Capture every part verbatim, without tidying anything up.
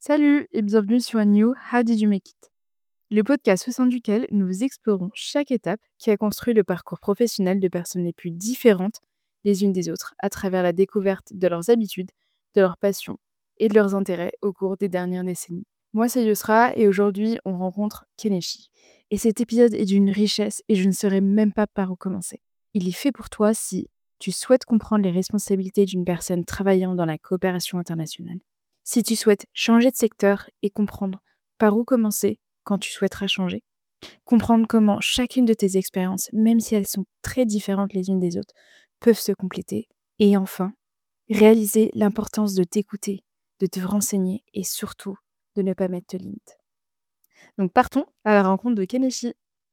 Salut et bienvenue sur New How Did You Make It? Le podcast au sein duquel nous explorons chaque étape qui a construit le parcours professionnel de personnes les plus différentes les unes des autres à travers la découverte de leurs habitudes, de leurs passions et de leurs intérêts au cours des dernières décennies. Moi, c'est Yusra et aujourd'hui, on rencontre Keneshi. Et cet épisode est d'une richesse et je ne saurais même pas par où commencer. Il est fait pour toi si tu souhaites comprendre les responsabilités d'une personne travaillant dans la coopération internationale. Si tu souhaites changer de secteur et comprendre par où commencer quand tu souhaiteras changer, comprendre comment chacune de tes expériences, même si elles sont très différentes les unes des autres, peuvent se compléter, et enfin, réaliser l'importance de t'écouter, de te renseigner et surtout de ne pas mettre de limites. Donc partons à la rencontre de Keneshi.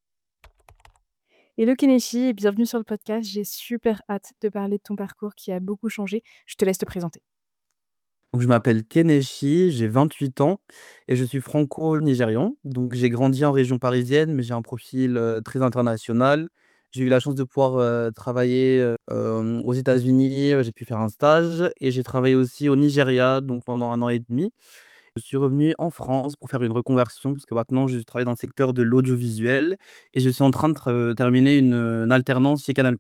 Hello Keneshi et bienvenue sur le podcast. J'ai super hâte de parler de ton parcours qui a beaucoup changé. Je te laisse te présenter. Donc, je m'appelle Keneshi, j'ai vingt-huit ans et je suis franco-nigérian. Donc, j'ai grandi en région parisienne, mais j'ai un profil euh, très international. J'ai eu la chance de pouvoir euh, travailler euh, euh, aux États-Unis, euh, j'ai pu faire un stage et j'ai travaillé aussi au Nigeria donc pendant un an et demi. Je suis revenu en France pour faire une reconversion parce que maintenant je travaille dans le secteur de l'audiovisuel et je suis en train de tra- terminer une, une alternance chez Canal+.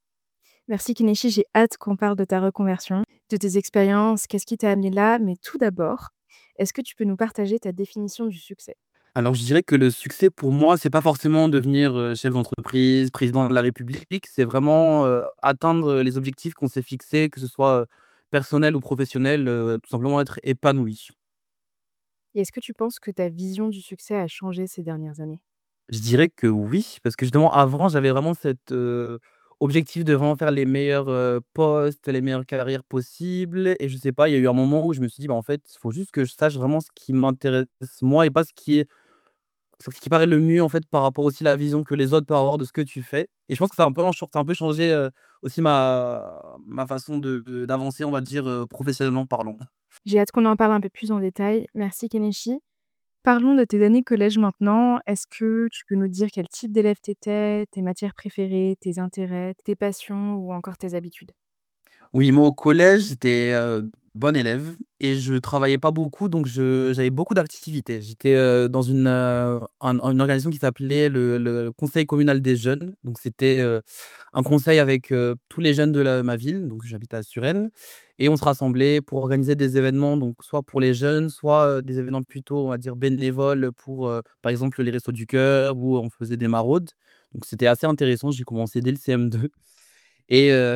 Merci Kineshi, j'ai hâte qu'on parle de ta reconversion, de tes expériences, qu'est-ce qui t'a amené là, mais tout d'abord, est-ce que tu peux nous partager ta définition du succès? Alors, je dirais que le succès pour moi, c'est pas forcément devenir, heu, chef d'entreprise, président de la République. C'est vraiment, heu, atteindre les objectifs qu'on s'est fixés, que ce soit, heu, personnel ou professionnel, heu, tout simplement être épanoui. Et est-ce que tu penses que ta vision du succès a changé ces dernières années? Je dirais que oui, parce que justement avant, j'avais vraiment cet, heu, objectif de vraiment faire les meilleurs, heu, postes, les meilleures carrières possibles et je sais pas, il y a eu un moment où je me suis dit: «Bah, en fait, il faut juste que je sache vraiment ce qui m'intéresse moi et pas ce qui est c'est ce qui paraît le mieux, en fait, par rapport aussi à la vision que les autres peuvent avoir de ce que tu fais et je pense que ça a un peu en ça a un peu changé, heu, aussi ma ma façon de de d'avancer, on va dire, heu, professionnellement parlant. J'ai hâte qu'on en parle un peu plus en détail. Merci Kineshi. Parlons de tes années collège maintenant. Est-ce que tu peux nous dire quel type d'élève t'étais, tes matières préférées, tes intérêts, tes passions ou encore tes habitudes? Oui, moi, au collège, j'étais, heu, bon élève et je travaillais pas beaucoup, donc je j'avais beaucoup d'activités. J'étais, heu, dans une, heu, un une organisation qui s'appelait le le conseil communal des jeunes. Donc c'était, heu, un conseil avec, heu, tous les jeunes de la ma ville, donc j'habite à Suresnes et on se rassemblait pour organiser des événements, donc soit pour les jeunes, soit, heu, des événements plutôt, on va dire, bénévoles pour, heu, par exemple, les Restos du Cœur où on faisait des maraudes. Donc c'était assez intéressant. J'ai commencé dès le C M deux et heu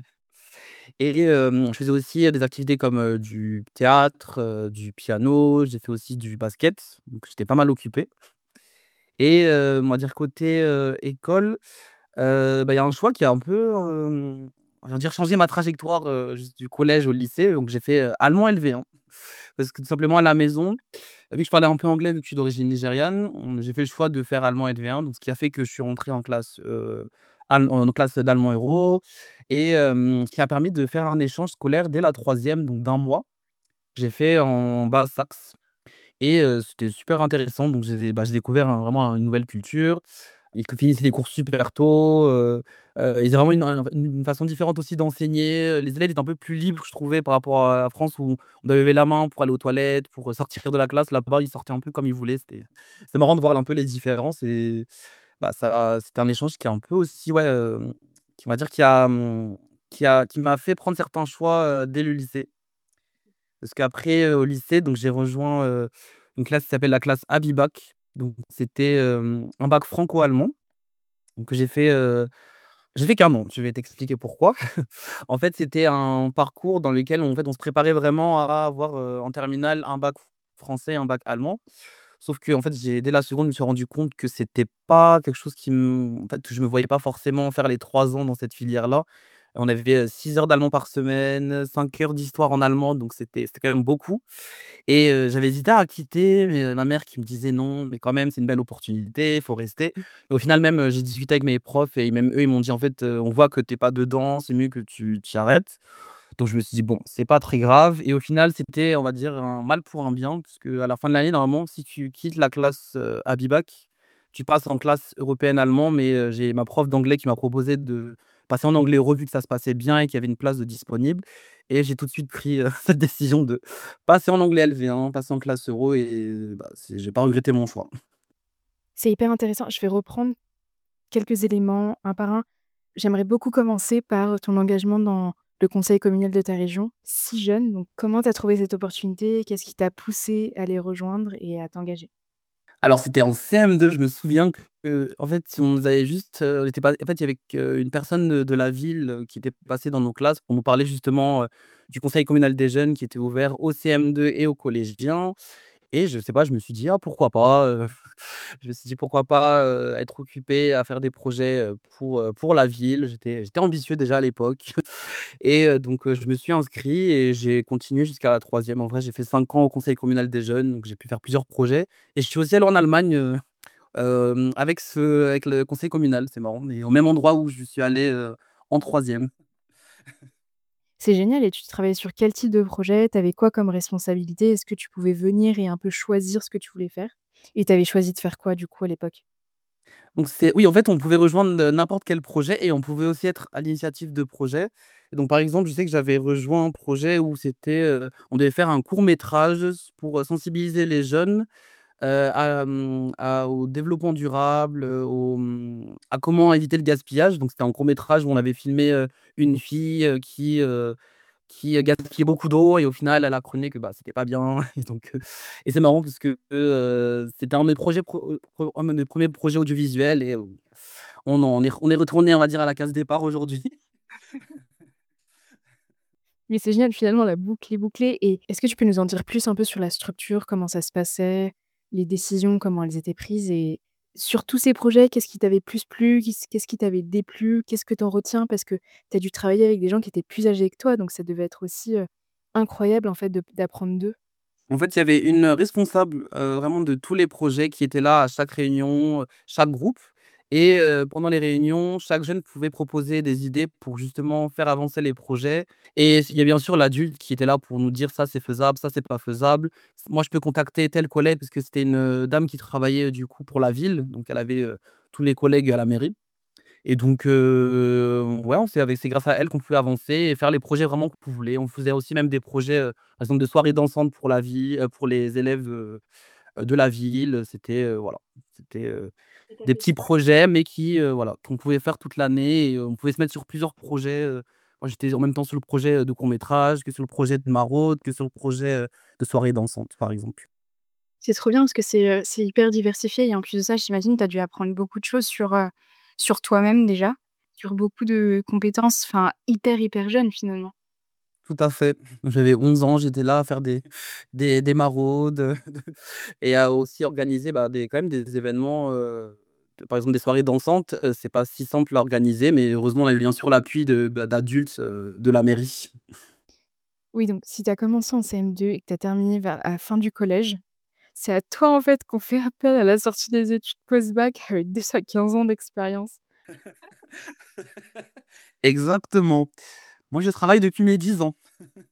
et hem, je faisais aussi, heu, des activités comme, heu, du théâtre, heu, du piano, j'ai fait aussi du basket, donc j'étais pas mal occupé et heu, on va dire côté, heu, école, heu, bah, il y a un choix qui a un peu, hem, on va dire changé ma trajectoire, heu, juste du collège au lycée, donc j'ai fait, heu, allemand L V un. Parce que tout simplement à la maison, vu que je parlais un peu anglais, vu que je suis d'origine nigériane, on j'ai fait le choix de faire allemand L V un, donc ce qui a fait que je suis rentré en classe, heu, al en classe d'allemand euro et hem, ce qui a permis de faire un échange scolaire dès la troisième, donc d'un mois. J'ai fait en Bas-Saxe et heu, c'était super intéressant, donc j'ai bah, j'ai découvert un vraiment une nouvelle culture. Ils finissaient les cours super tôt, heu heu, ils avaient vraiment une un une façon différente aussi d'enseigner, les élèves étaient un peu plus libres, je trouvais, par rapport à la France où on devait lever la main pour aller aux toilettes, pour sortir de la classe. Là-bas, ils sortaient un peu comme ils voulaient. C'était c'est marrant de voir un peu les différences et bah, ça c'était un échange qui a un peu aussi, ouais, hem, qui on va dire qui a, mmh, qui a qui m'a fait prendre certains choix, heu, dès le lycée. Parce qu'après, heu, au lycée, donc j'ai rejoint, heu, une classe qui s'appelle la classe Abibac. Donc c'était, hem, un bac franco-allemand, donc j'ai fait, heu, j'ai fait qu'un an. Je vais t'expliquer pourquoi. En fait, c'était un parcours dans lequel, en fait, on se préparait vraiment à avoir, heu, en terminale, un bac français, un bac allemand. Sauf que en fait, j'ai dès la seconde, je me suis rendu compte que c'était pas quelque chose qui me en fait, je me voyais pas forcément faire les trois ans dans cette filière-là. On avait, heu, six heures d'allemand par semaine, cinq heures d'histoire en allemand, donc c'était c'était quand même beaucoup et heu, j'avais hésité à quitter, mais heu, ma mère qui me disait: «Non, mais quand même, c'est une belle opportunité, il faut rester». Et au final même, heu, j'ai discuté avec mes profs et même eux, ils m'ont dit: «En fait, heu, on voit que tu es pas dedans, c'est mieux que tu tu arrêtes». Donc je me suis dit: «Bon, c'est pas très grave» et au final, c'était, on va dire, un mal pour un bien, puisque à la fin de l'année, normalement, si tu quittes la classe, heu, à Bibac, tu passes en classe européenne allemand, mais heu, j'ai ma prof d'anglais qui m'a proposé de passer en anglais Euro vu que ça se passait bien et qu'il y avait une place de disponible et j'ai tout de suite pris, heu, cette décision de passer en anglais L V un, passer en classe Euro et bah, c'est j'ai pas regretté mon choix. C'est hyper intéressant. Je vais reprendre quelques éléments un par un. J'aimerais beaucoup commencer par ton engagement dans le conseil communal de ta région, si jeune. Donc, comment tu as trouvé cette opportunité? Qu'est-ce qui t'a poussé à les rejoindre et à t'engager? Alors c'était en C M deux, je me souviens que, en fait, on nous avait juste, heu, on était pas en fait, il y avait qu'une personne de de la ville, heu, qui était passée dans nos classes pour nous parler justement, heu, du conseil communal des jeunes qui était ouvert aux C M deux et aux collégiens et je sais pas, je me suis dit: «Ah pourquoi pas?» heu, je me suis dit: «Pourquoi pas, heu, être occupé à faire des projets, heu, pour, heu, pour la ville?» j'étais j'étais ambitieux déjà à l'époque et heu, donc heu, je me suis inscrit et j'ai continué jusqu'à la troisième. En vrai, j'ai fait cinq ans au conseil communal des jeunes, donc j'ai pu faire plusieurs projets et je suis aussi allé en Allemagne, heu, hem, avec ce avec le conseil communal, c'est marrant et au même endroit où je suis allé, heu, en troisième. C'est génial et tu travaillais sur quel type de projet? Tu avais quoi comme responsabilité? Est-ce que tu pouvais venir et un peu choisir ce que tu voulais faire? Et tu avais choisi de faire quoi du coup à l'époque? Donc c'est oui, en fait, on pouvait rejoindre, heu, n'importe quel projet et on pouvait aussi être à l'initiative de projets. Et donc par exemple, je sais que j'avais rejoint un projet où c'était, heu, on devait faire un court métrage s pour, heu, sensibiliser les jeunes, heu, à, mmh, à au développement durable, heu, au, mmh, à comment éviter le gaspillage. Donc c'était un court métrage où on avait filmé, heu, une fille, heu, qui, heu qui, heu, gaspillait beaucoup d'eau et au final, elle apprenait que, bah, c'était pas bien et donc heu et c'est marrant parce que, heu, c'était un de mes projets pro heu, pro un de mes premiers projets audiovisuels et heu, on en est on est retourné, on va dire, à la case départ aujourd'hui. Mais c'est génial, finalement, la boucle est bouclée et est-ce que tu peux nous en dire plus un peu sur la structure, comment ça se passait, les décisions, comment elles étaient prises et sur tous ces projets, qu'est-ce qui t'avait plus plu? Qu'est-ce qu'est-ce qui t'avait déplu? Qu'est-ce que tu en retiens? Parce que tu as dû travailler avec des gens qui étaient plus âgés que toi, donc ça devait être aussi, heu, incroyable, en fait, de d'apprendre d'eux. En fait, il y avait une, responsable, heu, vraiment de tous les projets qui était là à chaque réunion, heu, chaque groupe et heu, pendant les réunions, chaque jeune pouvait proposer des idées pour justement faire avancer les projets et il y a bien sûr l'adulte qui était là pour nous dire: «Ça, c'est faisable, ça, c'est pas faisable. Moi, je peux contacter tel collègue» parce que c'était une, heu, dame qui travaillait, heu, du coup pour la ville, donc elle avait, heu, tous les collègues à la mairie. Et donc, heu, ouais, on s'est avec c'est grâce à elle qu'on pouvait avancer et faire les projets vraiment qu'on voulait. On faisait aussi même des projets, heu, par exemple de soirées dansantes pour la vie heu, pour les élèves, heu heu, de la ville. C'était, heu, voilà, c'était, heu, des petits projets mais qui, heu, voilà, qu'on pouvait faire toute l'année et heu, on pouvait se mettre sur plusieurs projets, heu. Moi, j'étais en même temps sur le projet, heu, de court métrage, que sur le projet de maraude, que sur le projet, heu, de soirée dansante, par exemple. C'est trop bien parce que c'est, heu, c'est hyper diversifié et en plus de ça, j'imagine, tu as dû apprendre beaucoup de choses sur, heu, sur toi-même déjà, sur beaucoup de compétences, enfin, hyper, hyper jeune finalement. Tout à fait. J'avais onze ans, j'étais là à faire des des des maraudes, heu, et à aussi organiser, bah, des quand même des événements, heu, de par exemple des soirées dansantes, heu, c'est pas si simple à organiser, mais heureusement on avait bien sûr l'appui de, bah, d'adultes, heu, de la mairie. Oui, donc si tu as commencé en C M deux et que tu as terminé vers à la fin du collège, c'est à toi, en fait, qu'on fait appel à la sortie des études post-bac avec déjà quinze ans d'expérience. Exactement. Moi, je travaille depuis mes dix ans.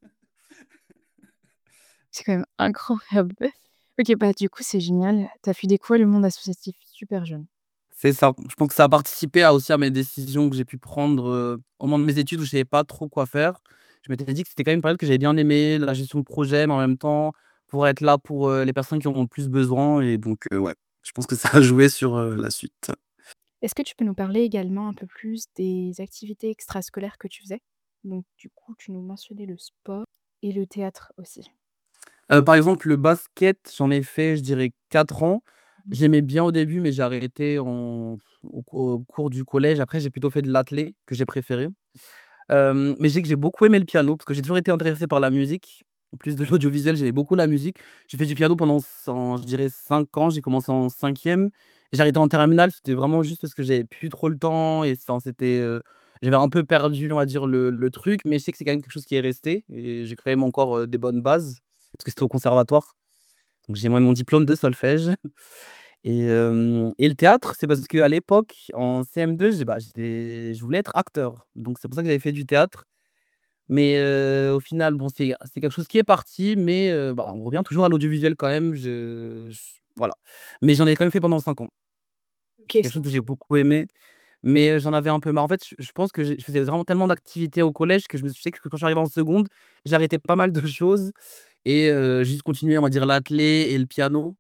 C'est quand même incroyable. OK, bah, du coup, c'est génial. Tu as pu découvrir le monde associatif super jeune. C'est ça. Je pense que ça a participé à aussi à mes décisions que j'ai pu prendre, heu, au moment de mes études où je savais pas trop quoi faire. Je m'étais dit que c'était quand même une période que j'avais bien aimé, la gestion de projet, mais en même temps, pour être là pour, heu, les personnes qui en ont le plus besoin et donc heu, ouais, je pense que ça a joué sur, heu, la suite. Est-ce que tu peux nous parler également un peu plus des activités extrascolaires que tu faisais? Donc du coup, tu nous mentionnais le sport et le théâtre aussi. Heu, par exemple, le basket, j'en ai fait, je dirais quatre ans. Mmh. J'aimais bien au début, mais j'ai arrêté en au cou au cours du collège. Après, j'ai plutôt fait de l'athlé que j'ai préféré. Hem, mais je sais que j'ai beaucoup aimé le piano parce que j'ai toujours été intéressé par la musique. En plus de l'audiovisuel, j'aimais beaucoup la musique. J'ai fait du piano pendant cen je dirais cinq ans. J'ai commencé en cinquième et j'ai arrêté en terminale. C'était vraiment juste parce que j'avais plus trop le temps et enfin c'était, heu, j'avais un peu perdu, on va dire, le le truc, mais je sais que c'est quand même quelque chose qui est resté et j'ai quand même encore, heu, des bonnes bases parce que c'était au conservatoire. Donc j'ai moi mon diplôme de solfège et hem et le théâtre, c'est parce qu'à l'époque, en C M deux, j'ai bah, j'étais je voulais être acteur. Donc c'est pour ça que j'avais fait du théâtre. Mais heu, au final, bon, c'est c'est quelque chose qui est parti, mais heu, bah, on revient toujours à l'audiovisuel quand même. Je j voilà. Mais j'en ai quand même fait pendant cinq ans. OK, C'est quelque ça chose que j'ai beaucoup aimé Mais heu, j'en avais un peu marre. En fait, je je pense que j'ai je faisais vraiment tellement d'activités au collège que je me je sais que quand je suis arrivé en seconde, j'ai arrêté pas mal de choses et heu, j'ai juste continué, on va dire, l'athlé et le piano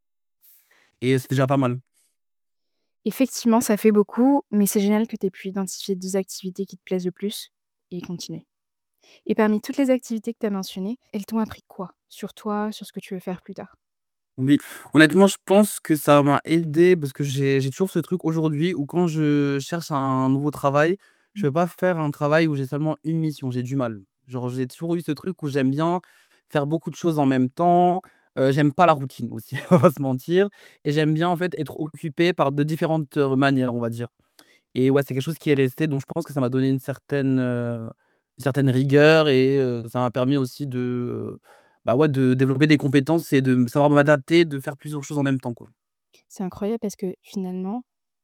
et c'est déjà pas mal. Effectivement, ça fait beaucoup, mais c'est génial que tu aies pu identifier deux activités qui te plaisent le plus et continuer. Et parmi toutes les activités que tu as mentionnées, elles t'ont appris quoi? Sur toi, sur ce que tu veux faire plus tard? Oui, honnêtement, je pense que ça m'a aidé parce que j'ai j'ai toujours ce truc aujourd'hui où quand je cherche un nouveau travail, je Mmh. veux pas faire un travail où j'ai seulement une mission, j'ai du mal. Genre, j'ai toujours eu ce truc où j'aime bien faire beaucoup de choses en même temps, heu, j'aime pas la routine aussi, on va pas se mentir et j'aime bien, en fait, être occupé par de différentes, heu, manières, on va dire et ouais, c'est quelque chose qui est resté donc je pense que ça m'a donné une certaine, heu, une certaine rigueur et heu, ça m'a permis aussi de, heu, bah, ouais, de développer des compétences et de savoir m'adapter, de faire plusieurs choses en même temps, quoi. C'est incroyable parce que finalement,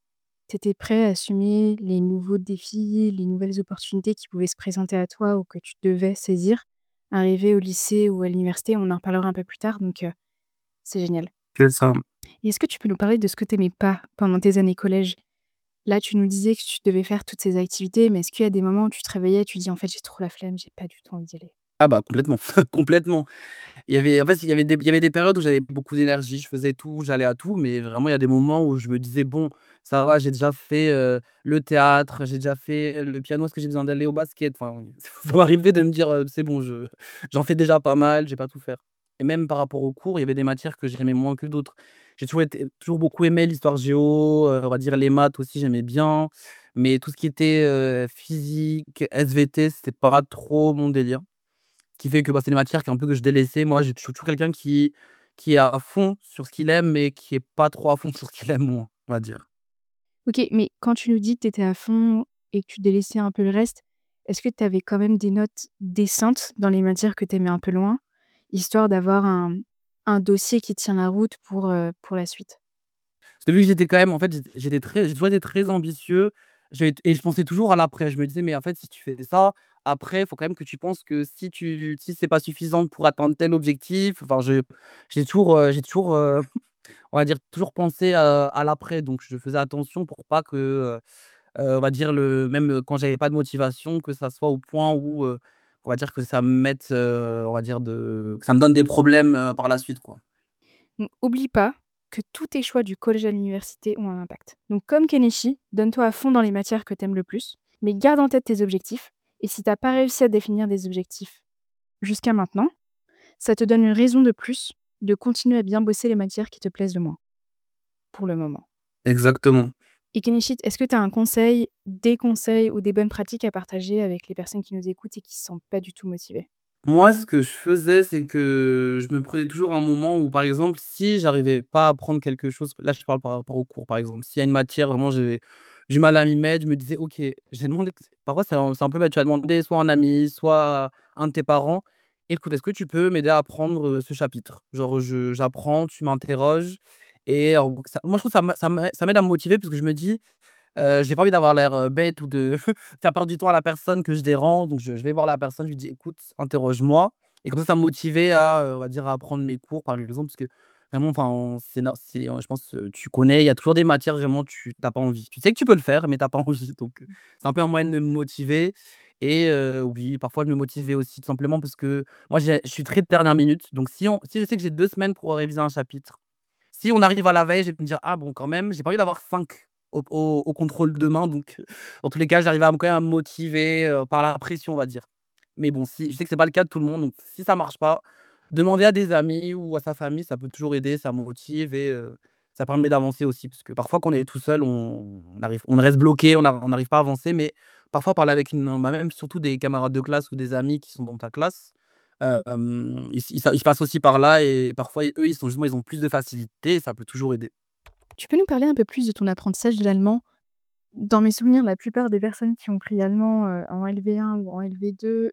tu étais prêt à assumer les nouveaux défis, les nouvelles opportunités qui pouvaient se présenter à toi ou que tu devais saisir. Arrivé au lycée ou à l'université, on en reparlera un peu plus tard, donc heu, c'est génial. C'est ça. Et est-ce que tu peux nous parler de ce que tu aimais pas pendant tes années collège? Là, tu nous disais que tu devais faire toutes ces activités, mais est-ce qu'il y a des moments où tu te réveillais, tu dis: «En fait, j'ai trop la flemme, j'ai pas du tout envie d'y aller»? Ah bah, complètement, complètement. Il y avait en fait, il y avait des il y avait des périodes où j'avais beaucoup d'énergie, je faisais tout, j'allais à tout, mais vraiment il y a des moments où je me disais: «Bon, ça va, j'ai déjà fait, heu, le théâtre, j'ai déjà fait le piano, est-ce que j'ai besoin d'aller au basket?» Enfin, ça m'arrivait de me dire, heu: «C'est bon, je j'en fais déjà pas mal, je vais pas tout faire» et même par rapport aux cours, il y avait des matières que j'aimais moins que d'autres. J'ai toujours été toujours beaucoup aimé l'histoire géo, heu, on va dire les maths aussi, j'aimais bien, mais tout ce qui était, heu, physique, S V T, c'était pas trop mon délire. Qui fait que, bah, c'est des matières qu'un peu que je délaissais. Moi, j'ai je suis toujours quelqu'un qui qui est à fond sur ce qu'il aime, mais qui est pas trop à fond sur ce qu'il aime moins, on va dire. OK, mais quand tu nous dis que tu étais à fond et que tu délaissais un peu le reste, est-ce que tu avais quand même des notes décentes dans les matières que tu aimais un peu loin, histoire d'avoir un un dossier qui tient la route pour, heu, pour la suite? Parce que vu que j'étais quand même en fait, j'étais j'étais très j'ai toujours été très ambitieux, j'ai et je pensais toujours à l'après. Je me disais: «Mais en fait, si tu fais ça, après, il faut quand même que tu penses que si tu si c'est pas suffisant pour atteindre tel objectif», enfin, je j'ai toujours, heu, j'ai toujours, heu, on va dire, toujours pensé, heu, à l'après. Donc je faisais attention pour pas que, heu Heu, on va dire le même, heu, quand j'avais pas de motivation, que ça soit au point où, heu, on va dire que ça me mette, heu, on va dire de que ça me donne des problèmes, heu, par la suite, quoi. Donc oublie pas que tous tes choix du collège à l'université ont un impact. Donc comme Kenichi, donne-toi à fond dans les matières que tu aimes le plus, mais garde en tête tes objectifs et si tu as pas réussi à définir des objectifs jusqu'à maintenant, ça te donne une raison de plus de continuer à bien bosser les matières qui te plaisent le moins, pour le moment. Exactement. Et Kenichi, est-ce que tu as un conseil, des conseils ou des bonnes pratiques à partager avec les personnes qui nous écoutent et qui se sentent pas du tout motivées? Moi, ce que je faisais, c'est que je me prenais toujours un moment où, par exemple, si j'arrivais pas à apprendre quelque chose, là, je parle par rapport aux cours, par exemple. S'il y a une matière, vraiment, j'ai du mal à m'y mettre, je me disais: «OK», j'ai demandé parfois, c'est un c'est un peu bête, tu vas demander soit à un ami, soit à un de tes parents: «Écoute, est-ce que tu peux m'aider à apprendre, heu, ce chapitre?» Genre, je j'apprends, tu m'interroges et en ça moi, je trouve ça m'a ça m'a ça m'aide à me motiver parce que je me dis: Heu, j'ai pas envie d'avoir l'air, heu, bête ou de faire perdre du temps à la personne que je dérange, donc je je vais voir la personne, je lui dis: «Écoute, interroge-moi» et comme ça, ça me motivait à, heu, on va dire, à apprendre mes cours, par exemple, parce que vraiment, enfin, c'est no c'est, heu, je pense, heu, tu connais, il y a toujours des matières, vraiment, tu tu as pas envie. Tu sais que tu peux le faire, mais tu as pas envie, donc heu, c'est un peu un moyen de me motiver et heu, oui, parfois de me motiver aussi tout simplement parce que moi, j'ai je suis très de dernière minute, donc si on si je sais que j'ai deux semaines pour réviser un chapitre, si on arrive à la veille, je vais me dire: «Ah bon, quand même, j'ai pas envie d'avoir cinq au au au contrôle demain», donc heu, dans tous les cas, j'arrive à me quand même à me motiver, heu, par la pression, on va dire. Mais bon, si je sais que c'est pas le cas de tout le monde, donc si ça marche pas, demander à des amis ou à sa famille, ça peut toujours aider, ça motive et heu, ça permet d'avancer aussi. Parce que parfois, quand on est tout seul, on on arrive on reste bloqué, on a on n'arrive pas à avancer, mais parfois parler avec une bah, même surtout des camarades de classe ou des amis qui sont dans ta classe, Heu, hem, ils ils ils passent aussi par là et parfois, eux, ils sont justement, ils ont plus de facilité et ça peut toujours aider. Tu peux nous parler un peu plus de ton apprentissage de l'allemand? Dans mes souvenirs, la plupart des personnes qui ont pris l'allemand, heu, en L V un ou en L V deux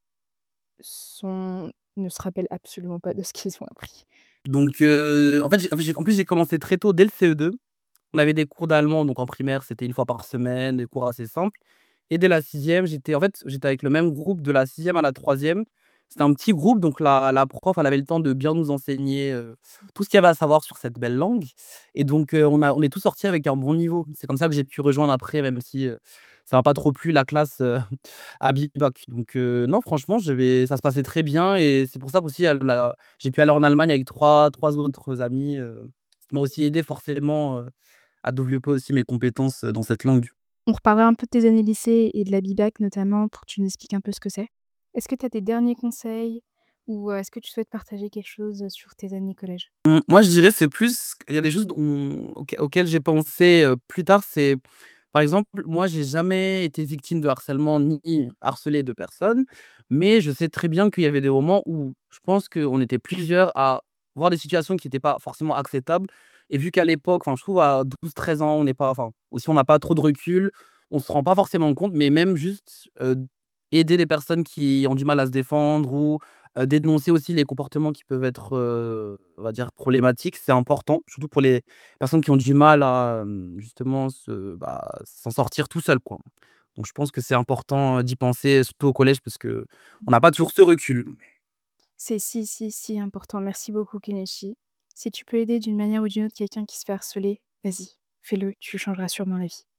sont ne se rappellent absolument pas de ce qu'ils ont appris. Donc heu, en fait, j'ai en fait, j'ai en plus, j'ai commencé très tôt, dès le C E deux. On avait des cours d'allemand, donc en primaire, c'était une fois par semaine, des cours assez simples et dès la sixième, j'étais en fait, j'étais avec le même groupe de la sixième à la troisième, c'était un petit groupe, donc la la prof, elle avait le temps de bien nous enseigner, heu, tout ce qu'il y avait à savoir sur cette belle langue et donc heu, on a on est tous sortis avec un bon niveau. C'est comme ça que j'ai pu rejoindre après, même si, heu, ça m'a pas trop plu la classe, heu, à Bibac. Donc heu, non, franchement, j'avais ça se passait très bien et c'est pour ça qu'aussi elle la j'ai pu aller en Allemagne avec trois trois autres amis, heu, qui m'ont aussi aidé forcément, heu, à développer aussi mes compétences, heu, dans cette langue. On reparlera un peu de tes années lycée et de la Bibac notamment pour que tu nous expliques un peu ce que c'est. Est-ce que tu as des derniers conseils ou heu, est-ce que tu souhaites partager quelque chose, sur tes années collège? Mmh, moi, je dirais c'est plus il y a des choses dont auxquelles auxquelles j'ai pensé, heu, plus tard, c'est par exemple, moi, j'ai jamais été victime de harcèlement ni harcelé de personne, mais je sais très bien qu'il y avait des moments où je pense qu'on était plusieurs à voir des situations qui étaient pas forcément acceptables et vu qu'à l'époque, enfin, je trouve à douze treize ans, on n'est pas enfin, aussi on n'a pas trop de recul, on se rend pas forcément compte, mais même juste, heu, aider les personnes qui ont du mal à se défendre ou Heu, dénoncer aussi les comportements qui peuvent être, heu, on va dire problématiques, c'est important, surtout pour les personnes qui ont du mal à, hem, justement se bah, s'en sortir tout seul, quoi. Donc je pense que c'est important, heu, d'y penser, surtout au collège parce qu'on n'a pas toujours ce recul. C'est si, si, si important. Merci beaucoup Kenichi. Si tu peux aider d'une manière ou d'une autre quelqu'un qui se fait harceler, vas-y, fais-le, tu changeras sûrement la vie.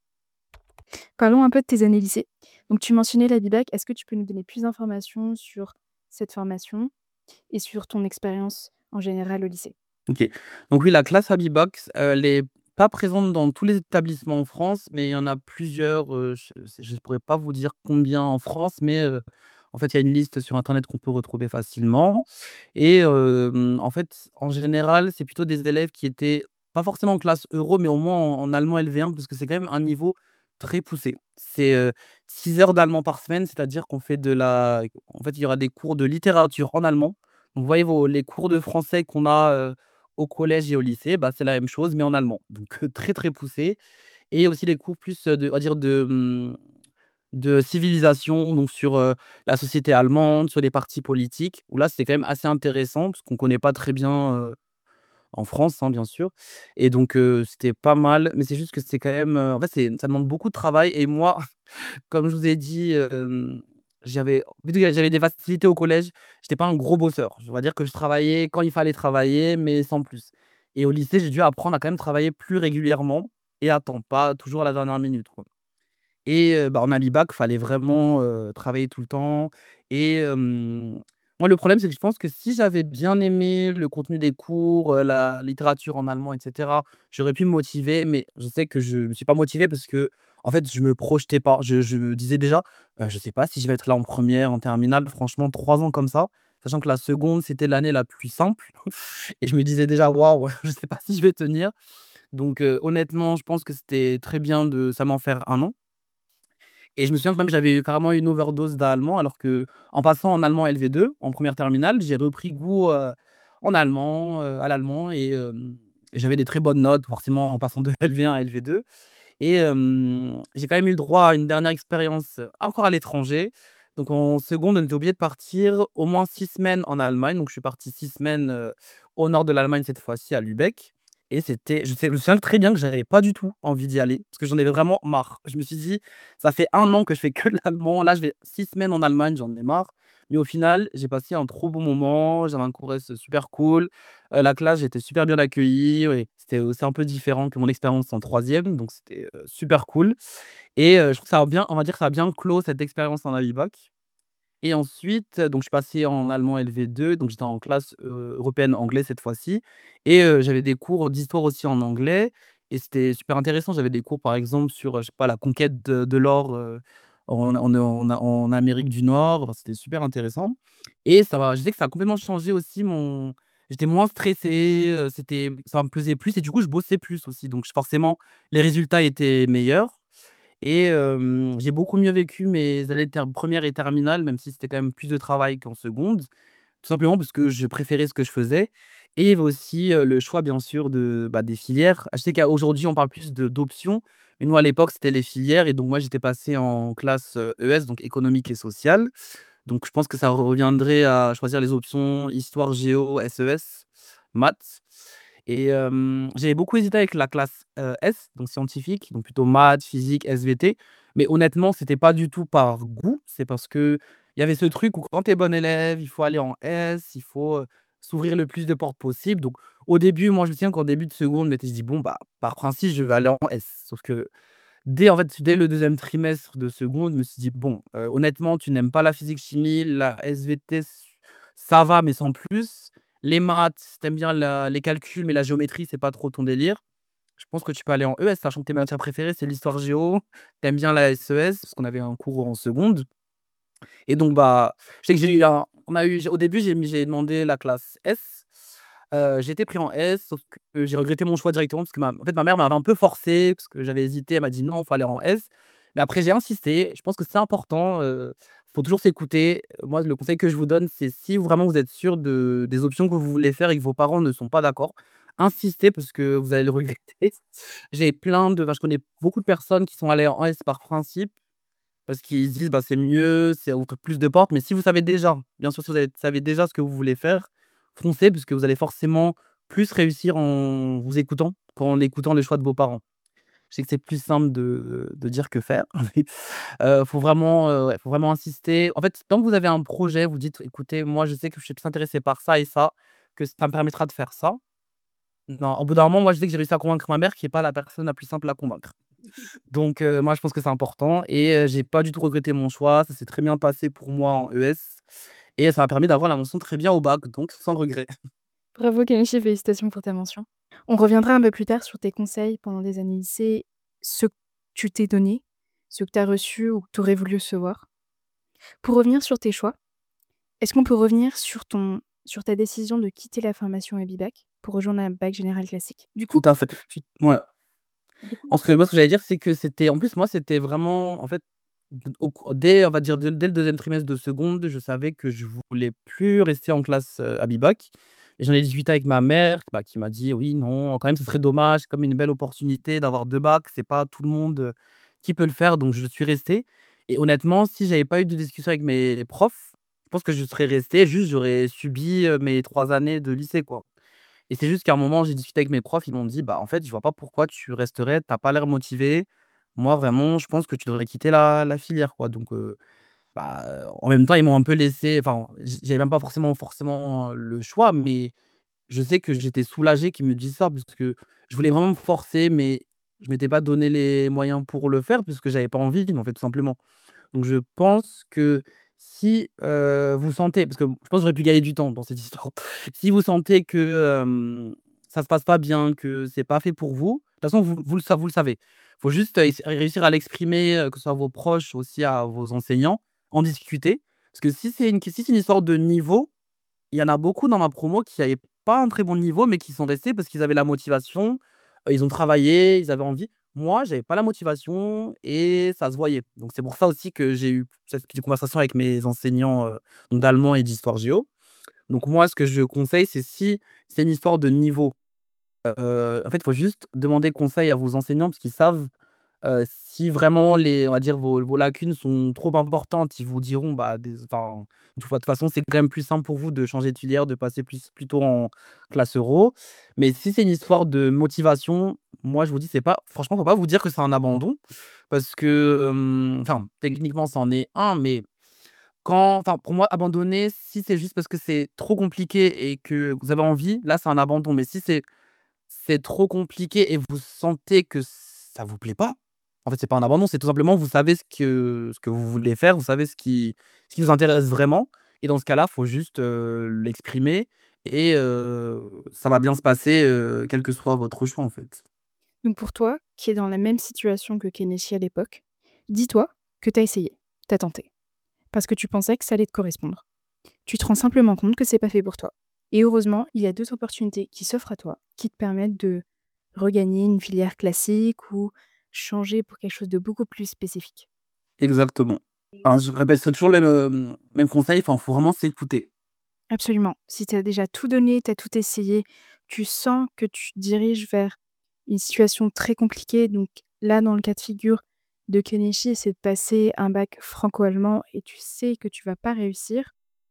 Parlons un peu de tes années lycée. Donc tu mentionnais la Bibac, est-ce que tu peux nous donner plus d'informations sur cette formation et sur ton expérience en général au lycée? OK. Donc oui, la classe Habibox, heu, elle est pas présente dans tous les établissements en France, mais il y en a plusieurs, heu, je ne pourrais pas vous dire combien en France, mais heu, en fait, il y a une liste sur internet qu'on peut retrouver facilement et hem, en fait, en général, c'est plutôt des élèves qui étaient pas forcément en classe euro, mais au moins en en allemand L V un parce que c'est quand même un niveau très poussé. C'est, heu, six heures d'allemand par semaine, c'est-à-dire qu'on fait de la en fait, il y aura des cours de littérature en allemand. Donc vous voyez vos les cours de français qu'on a, au collège et au lycée, bah, c'est la même chose, mais en allemand. Donc, heu, très, très poussé et aussi des cours plus, heu, de on va dire de, mmh, de civilisation, donc sur, heu, la société allemande, sur les partis politiques, où là, c'était quand même assez intéressant parce qu'on connaît pas très bien, heu, en France, hein, bien sûr et donc, heu, c'était pas mal, mais c'est juste que c'est quand même, heu, en fait, c'est ça demande beaucoup de travail et moi comme je vous ai dit, hem, j'avais vu que j'avais des facilités au collège, j'étais pas un gros bosseur. On va dire que je travaillais quand il fallait travailler, mais sans plus. Et au lycée, j'ai dû apprendre à quand même travailler plus régulièrement et à temps, pas toujours à la dernière minute, quoi. Et heu, bah, en Alibac, fallait vraiment, heu, travailler tout le temps et hem, moi, le problème, c'est que je pense que si j'avais bien aimé le contenu des cours, heu, la littérature en allemand et cetera, j'aurais pu me motiver, mais je sais que je me suis pas motivé parce que en fait, je me projetais pas. Je je me disais déjà: «Heu, je sais pas si je vais être là en première, en terminale». Franchement, trois ans comme ça, sachant que la seconde, c'était l'année la plus simple et je me disais déjà: «Waouh, je sais pas si je vais tenir». Donc heu, honnêtement, je pense que c'était très bien de seulement faire un an. Et je me souviens que même j'avais eu carrément une overdose d'allemand alors qu'en passant en allemand L V deux, en première terminale, j'ai repris goût, heu, en allemand, heu, à l'allemand et hem, et j'avais des très bonnes notes forcément en passant de L V un à L V deux et hem, j'ai quand même eu le droit à une dernière expérience, heu, encore à l'étranger. Donc en seconde, on était obligé de partir au moins six semaines en Allemagne. Donc je suis parti six semaines, heu, au nord de l'Allemagne cette fois-ci à Lübeck et c'était je sais je me souviens très bien que j'avais pas du tout envie d'y aller parce que j'en avais vraiment marre. Je me suis dit: «Ça fait un an que je fais que de l'allemand, là je vais six semaines en Allemagne, j'en ai marre». Mais au final, j'ai passé un trop bon moment, j'avais un cours S super cool, heu, la classe, j'ai été super bien accueilli, oui, c'était aussi un peu différent que mon expérience en troisième, donc c'était, heu, super cool et heu, je trouve que ça a bien on va dire que ça a bien clos cette expérience en Avivac et ensuite, heu, donc je suis passé en allemand L V deux, donc j'étais en classe, heu, européenne anglais cette fois-ci et heu, j'avais des cours d'histoire aussi en anglais et c'était super intéressant. J'avais des cours, par exemple, sur, heu, je sais pas, la conquête de de l'or, heu, en en en en Amérique du Nord. Enfin, c'était super intéressant et ça va je sais que ça a complètement changé aussi mon j'étais moins stressé, heu, c'était ça me plaisait plus et du coup, je bossais plus aussi donc forcément, les résultats étaient meilleurs et hem, j'ai beaucoup mieux vécu mes années de ter première et terminale, même si c'était quand même plus de travail qu'en seconde. Tout simplement parce que je préférais ce que je faisais et il y avait aussi, heu, le choix bien sûr de, bah, des filières. Je sais qu'aujourd'hui on parle plus de d'options, mais nous à l'époque c'était les filières et donc moi j'étais passé en classe, heu, E S donc économique et sociale. Donc je pense que ça reviendrait à choisir les options histoire, géo, S E S, maths et hem, j'avais beaucoup hésité avec la classe, heu, S, donc scientifique, donc plutôt maths, physique, S V T. Mais honnêtement, c'était pas du tout par goût, c'est parce que il y avait ce truc où quand tu es bon élève, il faut aller en S, il faut, heu, s'ouvrir le plus de portes possible. Donc au début, moi, je me souviens qu'en début de seconde, je m'étais dit: «Bon, bah, par principe, je vais aller en S». Sauf que dès, en fait, dès le deuxième trimestre de seconde, je me suis dit: «Bon, heu, honnêtement, tu n'aimes pas la physique-chimie, la S V T, ç ça va, mais sans plus. Les maths, tu aimes bien la les calculs, mais la géométrie, c'est pas trop ton délire. Je pense que tu peux aller en E S, sachant que tes matières préférées, c'est l'histoire géo, tu aimes bien la S E S», parce qu'on avait un cours en seconde. Et donc, bah, je sais que j'ai eu un on a eu j'ai au début, j'ai mis j'ai demandé la classe S, heu, j'ai été pris en S, sauf que j'ai regretté mon choix directement parce que ma en fait, ma mère m'avait un peu forcé parce que j'avais hésité. Elle m'a dit: «Non, il faut aller en S». Mais après j'ai insisté. Je pense que c'est important, heu, faut toujours s'écouter. Moi, le conseil que je vous donne, c'est si vraiment vous êtes sûr de des options que vous voulez faire et que vos parents ne sont pas d'accord, insistez parce que vous allez le regretter. J'ai plein de enfin, je connais beaucoup de personnes qui sont allées en S par principe parce qu'ils se disent: «Bah, c'est mieux, ça ouvre plus de portes». Mais si vous savez déjà, bien sûr, si vous avez savez déjà ce que vous voulez faire, foncez parce que vous allez forcément plus réussir en vous écoutant qu'en écoutant les choix de vos parents. Je sais que c'est plus simple de de dire que faire. Heu, faut vraiment, heu, ouais, faut vraiment insister. En fait, tant que vous avez un projet, vous dites: «Écoutez, moi, je sais que je suis plus intéressé par ça et ça, que ça me permettra de faire ça». Non, au bout d'un moment, moi, je sais que j'ai réussi à convaincre ma mère qui est pas la personne la plus simple à convaincre. Donc heu, moi, je pense que c'est important et heu, j'ai pas du tout regretté mon choix. Ça s'est très bien passé pour moi en E S et ça m'a permis d'avoir la mention très bien au bac, donc sans regret. Bravo Kenichi, félicitations pour ta mention. On reviendra un peu plus tard sur tes conseils pendant des années lycée, ceux que tu t'es donnés, ceux que tu as reçus ou que tu aurais voulu recevoir. Pour revenir sur tes choix, est-ce qu'on peut revenir sur ton sur ta décision de quitter la formation Abibac pour rejoindre un bac général classique? Du Tout coup à fait. Fi ouais. du coup En ce que moi, ce que j'allais dire, c'est que c'était en plus, moi, c'était vraiment en fait, d au cours dès on va dire dès dès le deuxième trimestre de seconde, je savais que je voulais plus rester en classe, heu, à Bibac et j'en ai discuté avec ma mère, bah, qui m'a dit: «Oui, non, quand même, ce serait dommage, c'est comme une belle opportunité d'avoir deux bacs, c'est pas tout le monde, heu, qui peut le faire», donc je suis resté et honnêtement, si j'avais pas eu de discussion avec mes profs, je pense que je serais resté, juste j'aurais subi, heu, mes trois années de lycée, quoi. Et c'est juste qu'à un moment, j'ai discuté avec mes profs, ils m'ont dit: «Bah, en fait, je vois pas pourquoi tu resterais, tu as pas l'air motivé. Moi, vraiment, je pense que tu devrais quitter la la filière, quoi». Donc heu, bah, heu, en même temps, ils m'ont un peu laissé enfin, j j'avais même pas forcément forcément le choix, mais je sais que j'étais soulagé qu'ils me disent ça parce que je voulais vraiment me forcer, mais je m'étais pas donné les moyens pour le faire puisque j'avais pas envie, en fait, tout simplement. Donc je pense que si, heu, vous sentez parce que je pense que j'aurais pu gagner du temps dans cette histoire. Si vous sentez que, hem, ça se passe pas bien, que c'est pas fait pour vous, de toute façon vous vous le sa vous le savez. Il faut juste, heu, ess réussir à l'exprimer, heu, que ce soit à vos proches, aussi à vos enseignants, en discuter. Parce que si c'est une ques si c'est une histoire de niveau, il y en a beaucoup dans ma promo qui avaient pas un très bon niveau, mais qui sont restés parce qu'ils avaient la motivation, heu, ils ont travaillé, ils avaient envie. Moi, j'avais pas la motivation et ça se voyait. Donc c'est pour ça aussi que j'ai eu cette petite conversation avec mes enseignants, heu, donc d'allemand et d'histoire géo. Donc moi, ce que je conseille, c'est si c'est une histoire de niveau, heu, en fait, il faut juste demander conseil à vos enseignants parce qu'ils savent. Heu, si vraiment les on va dire vos vos lacunes sont trop importantes, ils vous diront: «Bah, dés enfin, de toute façon, c'est quand même plus simple pour vous de changer de filière, de passer plus plutôt en classe euro». Mais si c'est une histoire de motivation, moi, je vous dis, c'est pas franchement, faut pas vous dire que c'est un abandon parce que, hem, enfin, techniquement, c'en est un, mais quand enfin, pour moi, abandonner, si c'est juste parce que c'est trop compliqué et que vous avez envie, là, c'est un abandon. Mais si c'est c'est trop compliqué et vous sentez que ça vous plaît pas, en fait, c'est pas un abandon, c'est tout simplement vous savez ce que ce que vous voulez faire, vous savez ce qui ce qui vous intéresse vraiment et dans ce cas-là, faut juste, heu, l'exprimer et heu, ça va bien se passer, heu, quel que soit votre choix, en fait. Donc pour toi, qui est dans la même situation que Kenichi à l'époque, dis-toi que tu as essayé, tu as tenté, parce que tu pensais que ça allait te correspondre. Tu te rends simplement compte que c'est pas fait pour toi. Et heureusement, il y a deux opportunités qui s'offrent à toi, qui te permettent de regagner une filière classique ou changer pour quelque chose de beaucoup plus spécifique. Exactement. Enfin, je répète, c'est toujours le même, même conseil, enfin, faut vraiment s'écouter. Absolument. Si tu as déjà tout donné, tu as tout essayé, tu sens que tu te diriges vers une situation très compliquée. Donc là, dans le cas de figure de Kenichi, c'est de passer un bac franco-allemand et tu sais que tu vas pas réussir,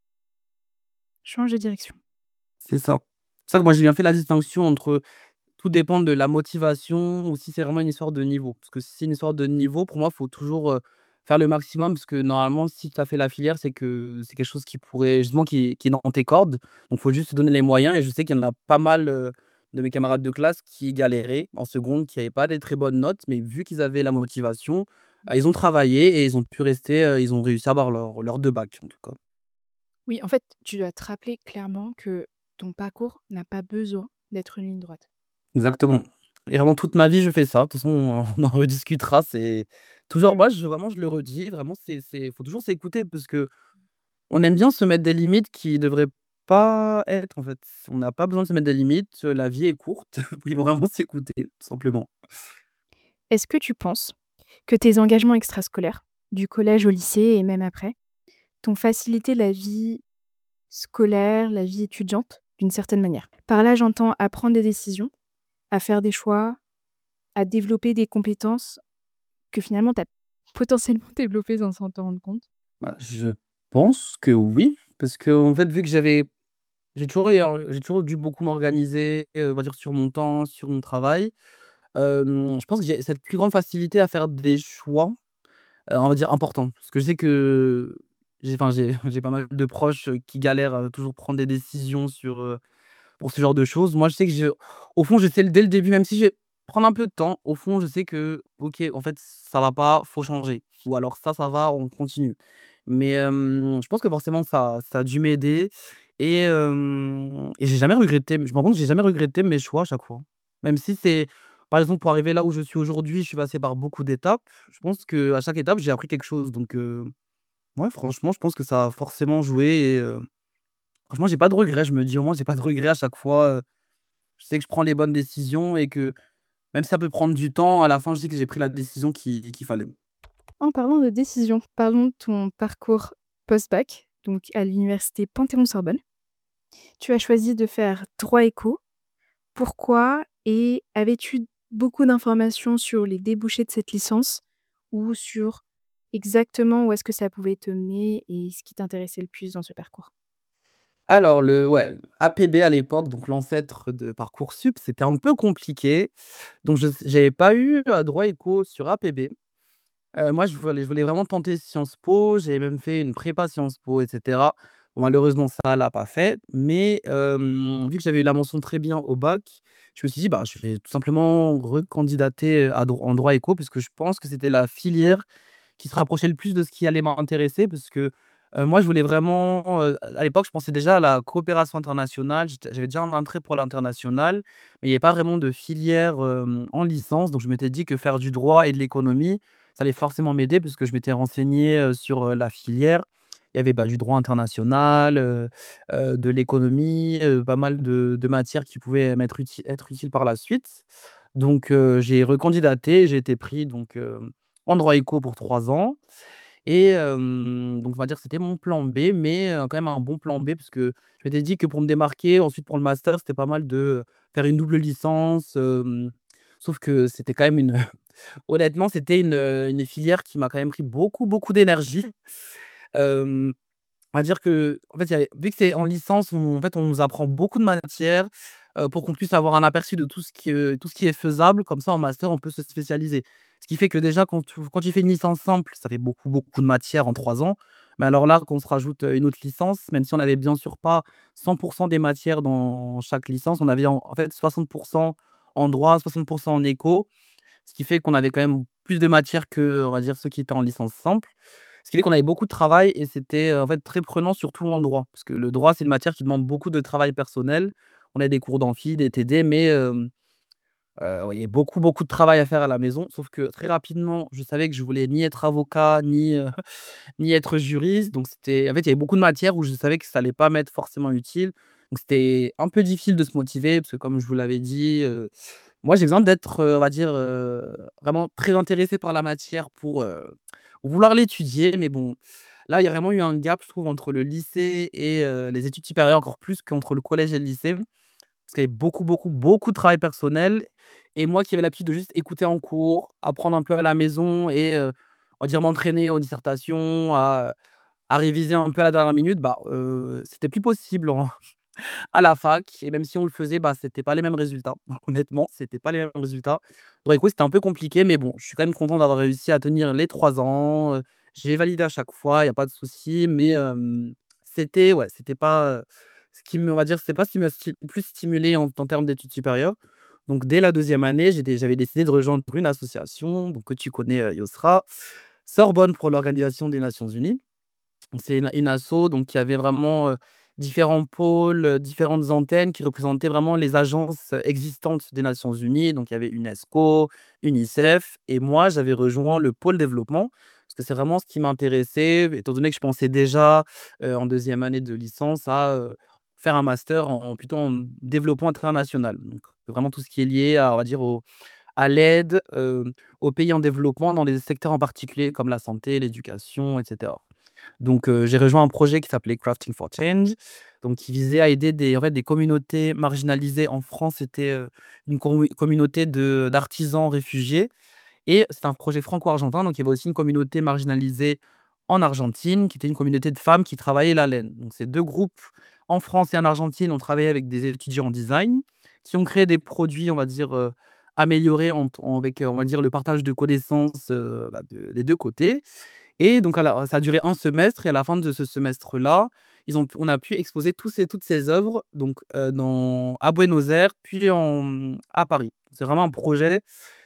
change de direction. C'est ça. C'est ça que moi j'ai bien fait la distinction entre tout dépend de la motivation ou si c'est vraiment une histoire de niveau. Parce que si c'est une histoire de niveau, pour moi, il faut toujours, heu, faire le maximum parce que normalement, si tu as fait la filière, c'est que c'est quelque chose qui pourrait justement qui qui est dans tes cordes. Donc faut juste se donner les moyens et je sais qu'il y en a pas mal, heu, de mes camarades de classe qui galéraient en seconde, qui avaient pas des très bonnes notes, mais vu qu'ils avaient la motivation, bah, ils ont travaillé et ils ont pu rester, heu, ils ont réussi à avoir leur leur deux bacs en tout cas. Oui, en fait, tu dois te rappeler clairement que ton parcours n'a pas besoin d'être une ligne droite. Exactement et vraiment toute ma vie, je fais ça. De toute façon, on on en rediscutera. C'est toujours moi, je vraiment, je le redis, vraiment, c'est c'est faut toujours s'écouter parce qu'on aime bien se mettre des limites qui devraient pas être, en fait. On n'a pas besoin de se mettre des limites, heu, la vie est courte, il faut vraiment s'écouter, tout simplement. Est-ce que tu penses que tes engagements extrascolaires, du collège au lycée et même après, t'ont facilité la vie scolaire, la vie étudiante, d'une certaine manière? Par là, j'entends à prendre des décisions, à faire des choix, à développer des compétences que finalement tu as potentiellement développées sans s'en te rendre compte? Bah, je pense que oui, parce qu'en fait, vu que j'avais j'ai toujours eu un j'ai toujours dû beaucoup m'organiser, heu, on va dire sur mon temps, sur mon travail. Hem, je pense que j'ai cette plus grande facilité à faire des choix. Heu, on va dire important, parce que je sais que j'ai enfin j'ai j'ai pas mal de proches, heu, qui galèrent à toujours prendre des décisions sur, heu, pour ce genre de choses. Moi, je sais que je au fond, je sais dès le début, même si je vais prendre un peu de temps, au fond, je sais que: «OK, en fait, ça va pas, faut changer» ou alors «Ça, ça va, on continue». Mais, hem, je pense que forcément ça ça a dû m'aider et hem et j'ai jamais regretté, je me rends compte que j'ai jamais regretté mes choix à chaque fois. Même si c'est par exemple, pour arriver là où je suis aujourd'hui, je suis passé par beaucoup d'étapes. Je pense qu'à chaque étape, j'ai appris quelque chose donc heu, ouais, franchement, je pense que ça a forcément joué et heu, franchement, j'ai pas de regrets. Je me dis: «Au moins, j'ai pas de regrets à chaque fois», heu, je sais que je prends les bonnes décisions et que même si ça peut prendre du temps, à la fin, je sais que j'ai pris la décision qui qu'il fallait. En parlant de décision, parlons de ton parcours post-bac, donc à l'université Panthéon-Sorbonne. Tu as choisi de faire droit éco. Pourquoi? Et avais-tu beaucoup d'informations sur les débouchés de cette licence ou sur exactement où est-ce que ça pouvait te mener et ce qui t'intéressait le plus dans ce parcours? Alors le ouais, A P B à l'époque, donc l'ancêtre de Parcoursup, c'était un peu compliqué. Donc je j'avais pas eu, heu, droit éco sur A P B. Heu, moi je voulais je voulais vraiment tenter Sciences Po, j'avais même fait une prépa Sciences Po et cetera. Bon malheureusement ça l'a pas fait, mais hem, vu que j'avais eu la mention très bien au bac, je me suis dit: «Bah, je vais tout simplement recandidater, à dro en droit éco» parce que je pense que c'était la filière qui se rapprochait le plus de ce qui allait m'intéresser parce que, heu, moi je voulais vraiment, heu, à l'époque je pensais déjà à la coopération internationale, j'étais j'avais déjà un intérêt pour l'international, mais il y avait pas vraiment de filière, hem, en licence, donc je m'étais dit que faire du droit et de l'économie, ça allait forcément m'aider parce que je m'étais renseigné, heu, sur, heu, la filière. Il y avait, bah, du droit international, heu heu, de l'économie, heu, pas mal de de matières qui pouvaient m'être uti être utiles par la suite. Donc heu, j'ai recandidaté, j'ai été pris donc hem, en droit éco pour trois ans et hem, donc on va dire que c'était mon plan B, mais heu, quand même un bon plan B parce que je m'étais dit que pour me démarquer ensuite pour le master, c'était pas mal de faire une double licence, hem, sauf que c'était quand même une honnêtement, c'était une, heu, une filière qui m'a quand même pris beaucoup, beaucoup d'énergie. Hem, on va dire qu'en fait, il y avait vu que c'est en licence, on en fait, on nous apprend beaucoup de matières, heu, pour qu'on puisse avoir un aperçu de tout ce qui, heu, tout ce qui est faisable. Comme ça, en master, on peut se spécialiser. Ce qui fait que déjà, quand tu quand tu fais une licence simple, ça fait beaucoup, beaucoup de matières en trois ans. Mais alors là, qu'on se rajoute, heu, une autre licence, même si on avait bien sûr pas cent pour cent des matières dans chaque licence, on avait en en fait soixante pour cent en droit, soixante pour cent en éco. Ce qui fait qu'on avait quand même plus de matières que, on va dire, ceux qui étaient en licence simple. Ce qui fait qu'on avait beaucoup de travail et c'était, heu, en fait, très prenant, surtout en droit. Parce que le droit, c'est une matière qui demande beaucoup de travail personnel. On a des cours d'amphi, des T D, mais hem, heu, ouais, il y a beaucoup, beaucoup de travail à faire à la maison. Sauf que très rapidement, je savais que je voulais ni être avocat, ni, heu, ni être juriste. Donc c'était en fait, il y avait beaucoup de matières où je savais que ça allait pas m'être forcément utile. Donc c'était un peu difficile de se motiver parce que comme je vous l'avais dit, heu, moi j'ai besoin d'être, heu, on va dire, heu, vraiment très intéressé par la matière pour, heu, vouloir l'étudier. Mais bon, là, il y a vraiment eu un gap, je trouve, entre le lycée et heu, les études supérieures, encore plus qu'entre le collège et le lycée. Parce qu'il y avait beaucoup, beaucoup, beaucoup de travail personnel et moi qui avais l'habitude de juste écouter en cours, apprendre un peu à la maison et heu, on va dire m'entraîner aux dissertations, à à réviser un peu à la dernière minute, bah, heu, c'était plus possible, hein. à la fac et même si on le faisait, bah, c'était pas les mêmes résultats. Honnêtement, c'était pas les mêmes résultats. Donc du coup, c'était un peu compliqué, mais bon, je suis quand même content d'avoir réussi à tenir les trois ans, heu, j'ai validé à chaque fois, il y a pas de souci, mais hem, c'était ouais, c'était pas, heu, ce qui me on va dire, c'était pas ce qui m'a sti plus stimulé en en termes d'études supérieures. Donc dès la deuxième année, j'ai dé j'avais décidé de rejoindre une association, donc que tu connais, heu, Yosra, Sorbonne pour l'Organisation des Nations Unies. Donc c'est une une asso donc qui avait vraiment, heu, différents pôles, heu, différentes antennes qui représentaient vraiment les agences existantes des Nations Unies. Donc il y avait UNESCO, UNICEF et moi j'avais rejoint le pôle développement, parce que c'est vraiment ce qui m'intéressait, étant donné que je pensais déjà, heu, en deuxième année de licence à, heu, faire un master en en plutôt en développement international. Donc vraiment tout ce qui est lié à on va dire au à l'aide, hem, aux pays en développement dans des secteurs en particulier comme la santé, l'éducation et cetera. Donc, heu, j'ai rejoint un projet qui s'appelait Crafting for Change, donc qui visait à aider des en fait, des communautés marginalisées en France. C'était, heu, une commu communauté de d'artisans réfugiés et c'est un projet franco-argentin, donc il y avait aussi une communauté marginalisée en Argentine, qui était une communauté de femmes qui travaillaient la laine. Donc ces deux groupes, en France et en Argentine, ont travaillé avec des étudiants en design, qui ont créé des produits, on va dire, heu, améliorés en en avec, heu, on va dire, le partage de connaissances, heu, bah, de des deux côtés et donc alors, ça a duré un semestre et à la fin de ce semestre-là, ils ont pu on a pu exposer tous ces toutes ces œuvres donc, heu, dans à Buenos Aires, puis en, mmh, à Paris. C'est vraiment un projet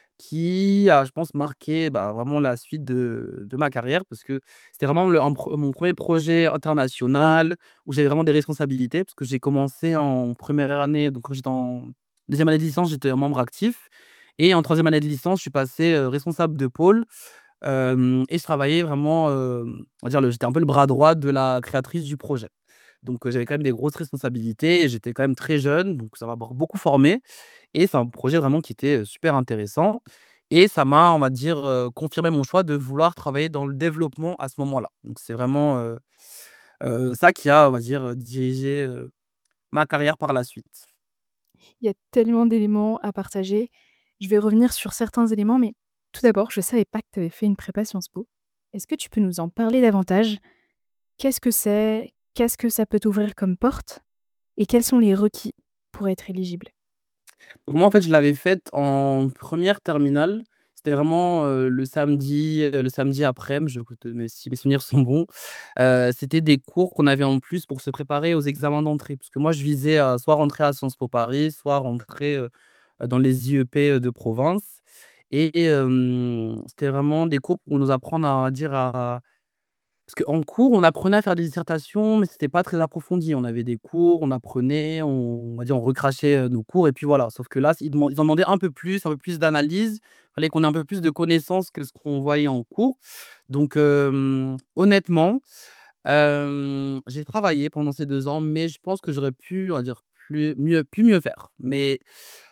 qui a, je pense, marqué, bah, vraiment la suite de de ma carrière parce que c'était vraiment le un pre mon premier projet international où j'avais vraiment des responsabilités parce que j'ai commencé en première année, donc quand j'étais en deuxième année de licence, j'étais un membre actif et en troisième année de licence, je suis passé, heu, responsable de pôle. Hem et je travaillais vraiment, hem, on va dire le j'étais un peu le bras droit de la créatrice du projet. Donc, heu, j'avais quand même des grosses responsabilités et j'étais quand même très jeune, donc ça m'a beau beaucoup formé et c'est un projet vraiment qui était, heu, super intéressant et ça m'a, on va dire, heu, confirmé mon choix de vouloir travailler dans le développement à ce moment-là. Donc c'est vraiment, heu heu, ça qui a, on va dire, heu, dirigé, heu, ma carrière par la suite. Il y a tellement d'éléments à partager. Je vais revenir sur certains éléments, mais tout d'abord, je ne savais pas que tu avais fait une prépa Sciences Po. Est-ce que tu peux nous en parler davantage? Qu'est-ce que c'est? Qu'est-ce que ça peut t'ouvrir comme porte? Et quels sont les requis pour être éligible? Moi, en fait, je l'avais faite en première terminale. C'était vraiment, heu, le samedi, heu, le samedi après-midi, je écoute, mes si mes souvenirs sont bons. Heu, c'était des cours qu'on avait en plus pour se préparer aux examens d'entrée. Parce que moi, je visais à soit rentrer à Sciences Po Paris, soit rentrer, heu, dans les I E P, heu, de province et hem, c'était vraiment des cours pour nous apprendre à à dire à parce qu'en cours, on apprenait à faire des dissertations, mais c'était pas très approfondi. On avait des cours, on apprenait, on on va dire, on recrachait, heu, nos cours et puis voilà. Sauf que là, ils deman ils en demandaient un peu plus, un peu plus d'analyse. Il fallait qu'on ait un peu plus de connaissances que ce qu'on voyait en cours. Donc hem, honnêtement, hem, j'ai travaillé pendant ces deux ans, mais je pense que j'aurais pu, on va dire, plus mieux pu mieux faire. Mais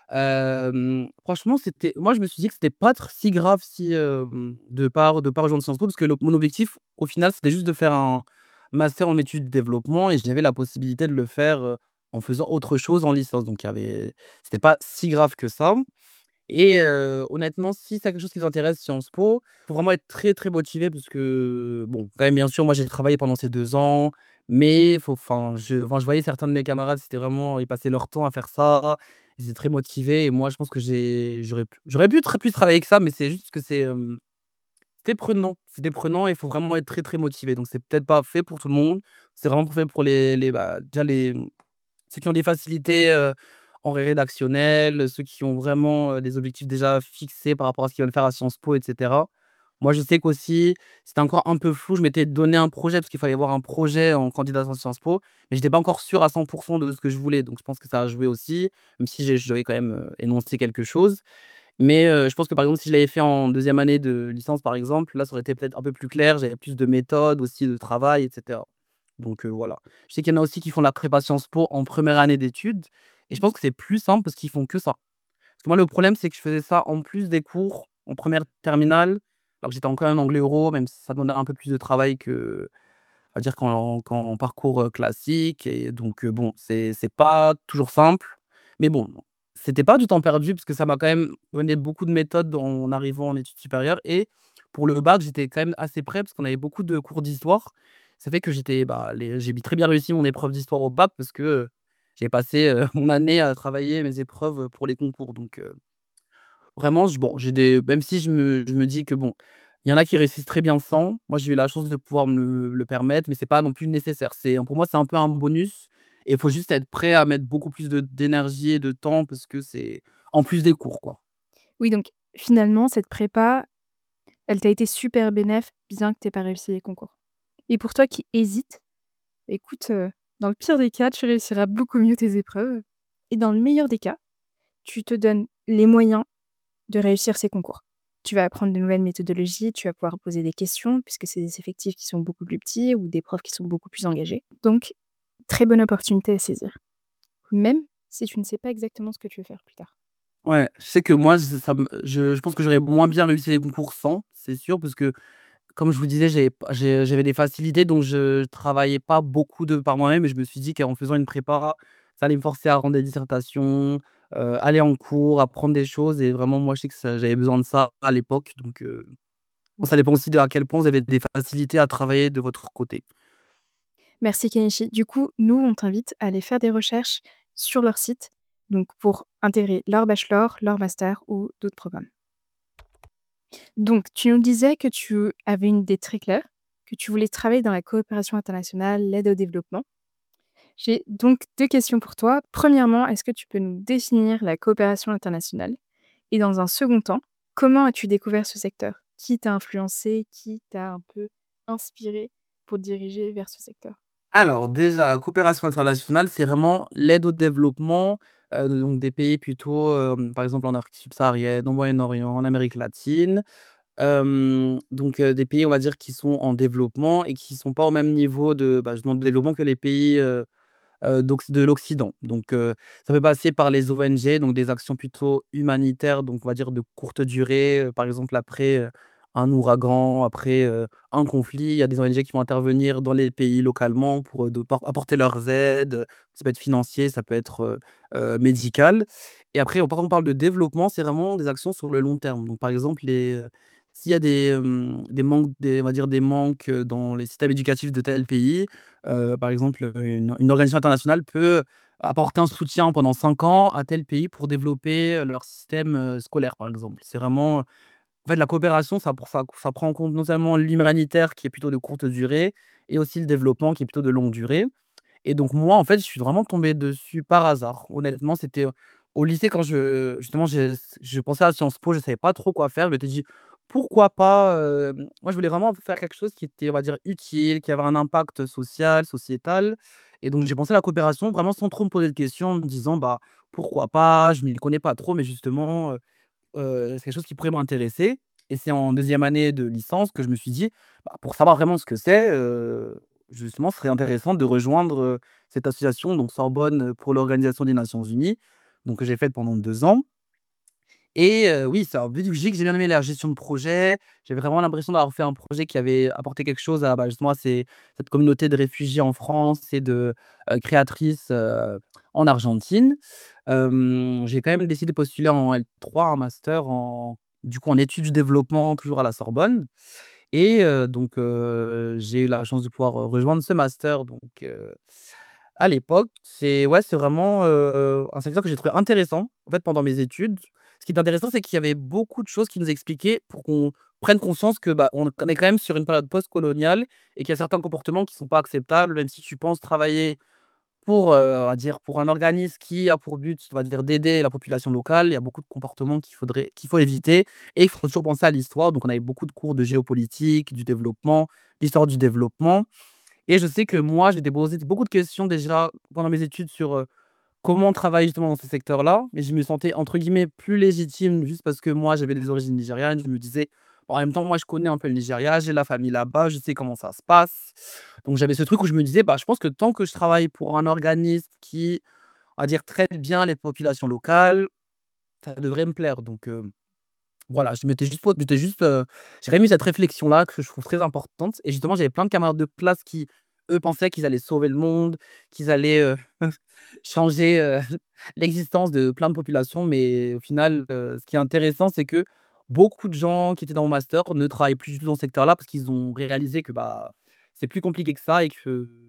Hem, franchement, c'était moi, je me suis dit que c'était pas tr si grave si, hem, de pas de pas rejoindre Sciences Po parce que le mon objectif, au final, c'était juste de faire un master en études de développement et j'avais la possibilité de le faire, heu, en faisant autre chose en licence. Donc il y avait c'était pas si grave que ça et heu, honnêtement, si c'est quelque chose qui vous intéresse, Sciences Po, faut vraiment être très, très motivé parce que, bon, quand même, bien sûr, moi, j'ai travaillé pendant ces deux ans, mais faut enfin, je enfin, je voyais certains de mes camarades, c'était vraiment ils passaient leur temps à faire ça, ils étaient très motivés et moi, je pense que j'ai j'aurais pu j'aurais pu très plus travailler avec ça, mais c'est juste que c'est, hem, c'était prenant. C'était prenant et il faut vraiment être très, très motivé. Donc c'est peut-être pas fait pour tout le monde. C'est vraiment fait pour les les, bah, déjà les ceux qui ont des facilités, heu, en rédactionnel, ceux qui ont vraiment, heu, des objectifs déjà fixés par rapport à ce qu'ils veulent faire à Sciences Po et cetera. Moi, je sais qu'aussi, c'était encore un peu flou. Je m'étais donné un projet parce qu'il fallait avoir un projet en candidatant à Sciences Po, mais j'étais pas encore sûr à cent pour cent de ce que je voulais. Donc je pense que ça a joué aussi, même si j'ai je devais quand même, heu, énoncer quelque chose. Mais, heu, je pense que, par exemple, si je l'avais fait en deuxième année de licence, par exemple, là, ça aurait été peut-être un peu plus clair. J'avais plus de méthode aussi, de travail et cetera. Donc, heu, voilà. Je sais qu'il y en a aussi qui font la prépa Sciences Po en première année d'études et je pense que c'est plus simple parce qu'ils font que ça. Parce que moi, le problème, c'est que je faisais ça en plus des cours en première terminale, alors que j'étais encore en anglais euro, même si ça demandait un peu plus de travail que on va dire qu'en qu'en parcours, heu, classique et donc, heu, bon, c'est c'est pas toujours simple. Mais bon, c'était pas du temps perdu parce que ça m'a quand même donné beaucoup de méthodes en arrivant en études supérieures et pour le bac, j'étais quand même assez prêt parce qu'on avait beaucoup de cours d'histoire. Ça fait que j'étais, bah, les j'ai bi très bien réussi mon épreuve d'histoire au bac parce que, j'ai passé, heu, mon année à travailler mes épreuves, pour les concours donc heu, vraiment j bon, j'ai des même si je me je me dis que bon, il y en a qui réussissent très bien sans, moi j'ai eu la chance de pouvoir me le permettre, mais c'est pas non plus nécessaire. C'est pour moi, c'est un peu un bonus et il faut juste être prêt à mettre beaucoup plus de d'énergie et de temps parce que c'est en plus des cours, quoi. Oui, donc finalement, cette prépa, elle t'a été super bénef, bien que tu aies pas réussi les concours. Et pour toi qui hésites, écoute, heu, dans le pire des cas, tu réussiras beaucoup mieux tes épreuves et dans le meilleur des cas, tu te donnes les moyens de réussir ces concours. Tu vas apprendre de nouvelles méthodologies, tu vas pouvoir poser des questions puisque c'est des effectifs qui sont beaucoup plus petits ou des profs qui sont beaucoup plus engagés. Donc, très bonne opportunité à saisir, même si tu ne sais pas exactement ce que tu veux faire plus tard. Ouais, je sais que moi, z ça me je je pense que j'aurais moins bien réussi les concours sans, c'est sûr, parce que comme je vous disais, j'avais pas j'ai j'avais des facilités, donc je travaillais pas beaucoup de par moi-même et je me suis dit qu'en faisant une prépa, ça allait me forcer à rendre des dissertations, heu, aller en cours, apprendre des choses et vraiment moi, je sais que ça j'avais besoin de ça à l'époque, donc heu, bon, ça dépend aussi de à quel point vous avez des facilités à travailler de votre côté. Merci Kenichi. Du coup, nous, on t'invite à aller faire des recherches sur leur site, donc pour intégrer leur bachelor, leur master ou d'autres programmes. Donc, tu nous disais que tu avais une idée très claire, que tu voulais travailler dans la coopération internationale, l'aide au développement. J'ai donc deux questions pour toi. Premièrement, est-ce que tu peux nous définir la coopération internationale? Et dans un second temps, comment as-tu découvert ce secteur? Qui t'a influencé? Qui t'a un peu inspiré pour te diriger vers ce secteur? Alors déjà, la coopération internationale, c'est vraiment l'aide au développement, heu, donc des pays plutôt, hem, par exemple en Afrique subsaharienne, au Moyen-Orient, en Amérique latine. Hem, donc heu, des pays, on va dire, qui sont en développement et qui sont pas au même niveau de, bah, justement de développement que les pays, heu heu, d'occ de l'Occident. Donc heu, ça peut passer par les O N G, donc des actions plutôt humanitaires, donc on va dire de courte durée, heu, par exemple après, heu, un ouragan, après, heu, un conflit, il y a des O N G qui vont intervenir dans les pays localement pour, heu, de por apporter leurs aides, heu, ça peut être financier, ça peut être, heu heu, médical et après, quand on parle de développement, c'est vraiment des actions sur le long terme. Donc par exemple, les, heu, s'il y a des, hem, des manques des on va dire des manques, heu, dans les systèmes éducatifs de tel pays, Heu, par exemple, heu, une une organisation internationale peut apporter un soutien pendant cinq ans à tel pays pour développer, heu, leur système, heu, scolaire, par exemple. C'est vraiment, en fait, la coopération, ça pour ça ça prend en compte non seulement l'humanitaire qui est plutôt de courte durée et aussi le développement qui est plutôt de longue durée. Et donc moi, en fait, je suis vraiment tombé dessus par hasard. Honnêtement, c'était, heu, au lycée quand je justement, je je pensais à Sciences Po, je savais pas trop quoi faire. Je m'étais dit: «Pourquoi pas?» hem, moi, je voulais vraiment faire quelque chose qui était, on va dire, utile, qui avait un impact social, sociétal et donc j'ai pensé à la coopération vraiment sans trop me poser de questions, en me disant: «Bah, pourquoi pas?» je m'y connais pas trop, mais justement, heu heu, c'est quelque chose qui pourrait m'intéresser et c'est en deuxième année de licence que je me suis dit: «Bah, pour savoir vraiment ce que c'est, heu, justement, ce serait intéressant de rejoindre, heu, cette association, donc Sorbonne, pour l'Organisation des Nations Unies», donc que j'ai faite pendant deux ans et heu, oui, c'est un but que j'ai que j'ai bien aimé la gestion de projet. J'avais vraiment l'impression d'avoir fait un projet qui avait apporté quelque chose à, bah, justement, à ces cette communauté de réfugiés en France et de, heu, créatrices, heu, en Argentine. Hem, j'ai quand même décidé de postuler en L trois, un master en du coup, en études du développement, toujours à la Sorbonne et heu, donc heu, j'ai eu la chance de pouvoir, heu, rejoindre ce master donc heu, à l'époque. C'est ouais, c'est vraiment, heu, un secteur que j'ai trouvé intéressant, en fait, pendant mes études. Ce qui est intéressant, c'est qu'il y avait beaucoup de choses qui nous expliquaient pour qu'on prenne conscience que, bah, on on est quand même sur une période post-coloniale et qu'il y a certains comportements qui sont pas acceptables, même si tu penses travailler pour, heu, on va dire, pour un organisme qui a pour but, on va dire, d'aider la population locale. Il y a beaucoup de comportements qu'il faudrait qu'il faut éviter et il faut toujours penser à l'histoire. Donc on avait beaucoup de cours de géopolitique, du développement, d'histoire du développement et je sais que moi, j'ai posé beaucoup de questions déjà pendant mes études sur, heu, comment travailler justement dans ce secteur-là, mais je me sentais entre guillemets «plus légitime» juste parce que moi, j'avais des origines nigérianes. Je me disais: «Bon, en même temps, moi, je connais un peu le Nigeria, j'ai la famille là-bas, je sais comment ça se passe». Donc j'avais ce truc où je me disais: «Bah, je pense que tant que je travaille pour un organisme qui, on va dire, traite bien les populations locales, ça devrait me plaire». Donc heu, voilà, je m'étais juste po j'étais juste, heu, j'ai remis cette réflexion-là que je trouve très importante et justement, j'avais plein de camarades de classe qui, eux, pensaient qu'ils allaient sauver le monde, qu'ils allaient, heu, changer, heu, l'existence de plein de populations. Mais au final, heu, ce qui est intéressant, c'est que beaucoup de gens qui étaient dans mon master ne travaillent plus du tout dans ce secteur-là parce qu'ils ont réalisé que, bah, c'est plus compliqué que ça et que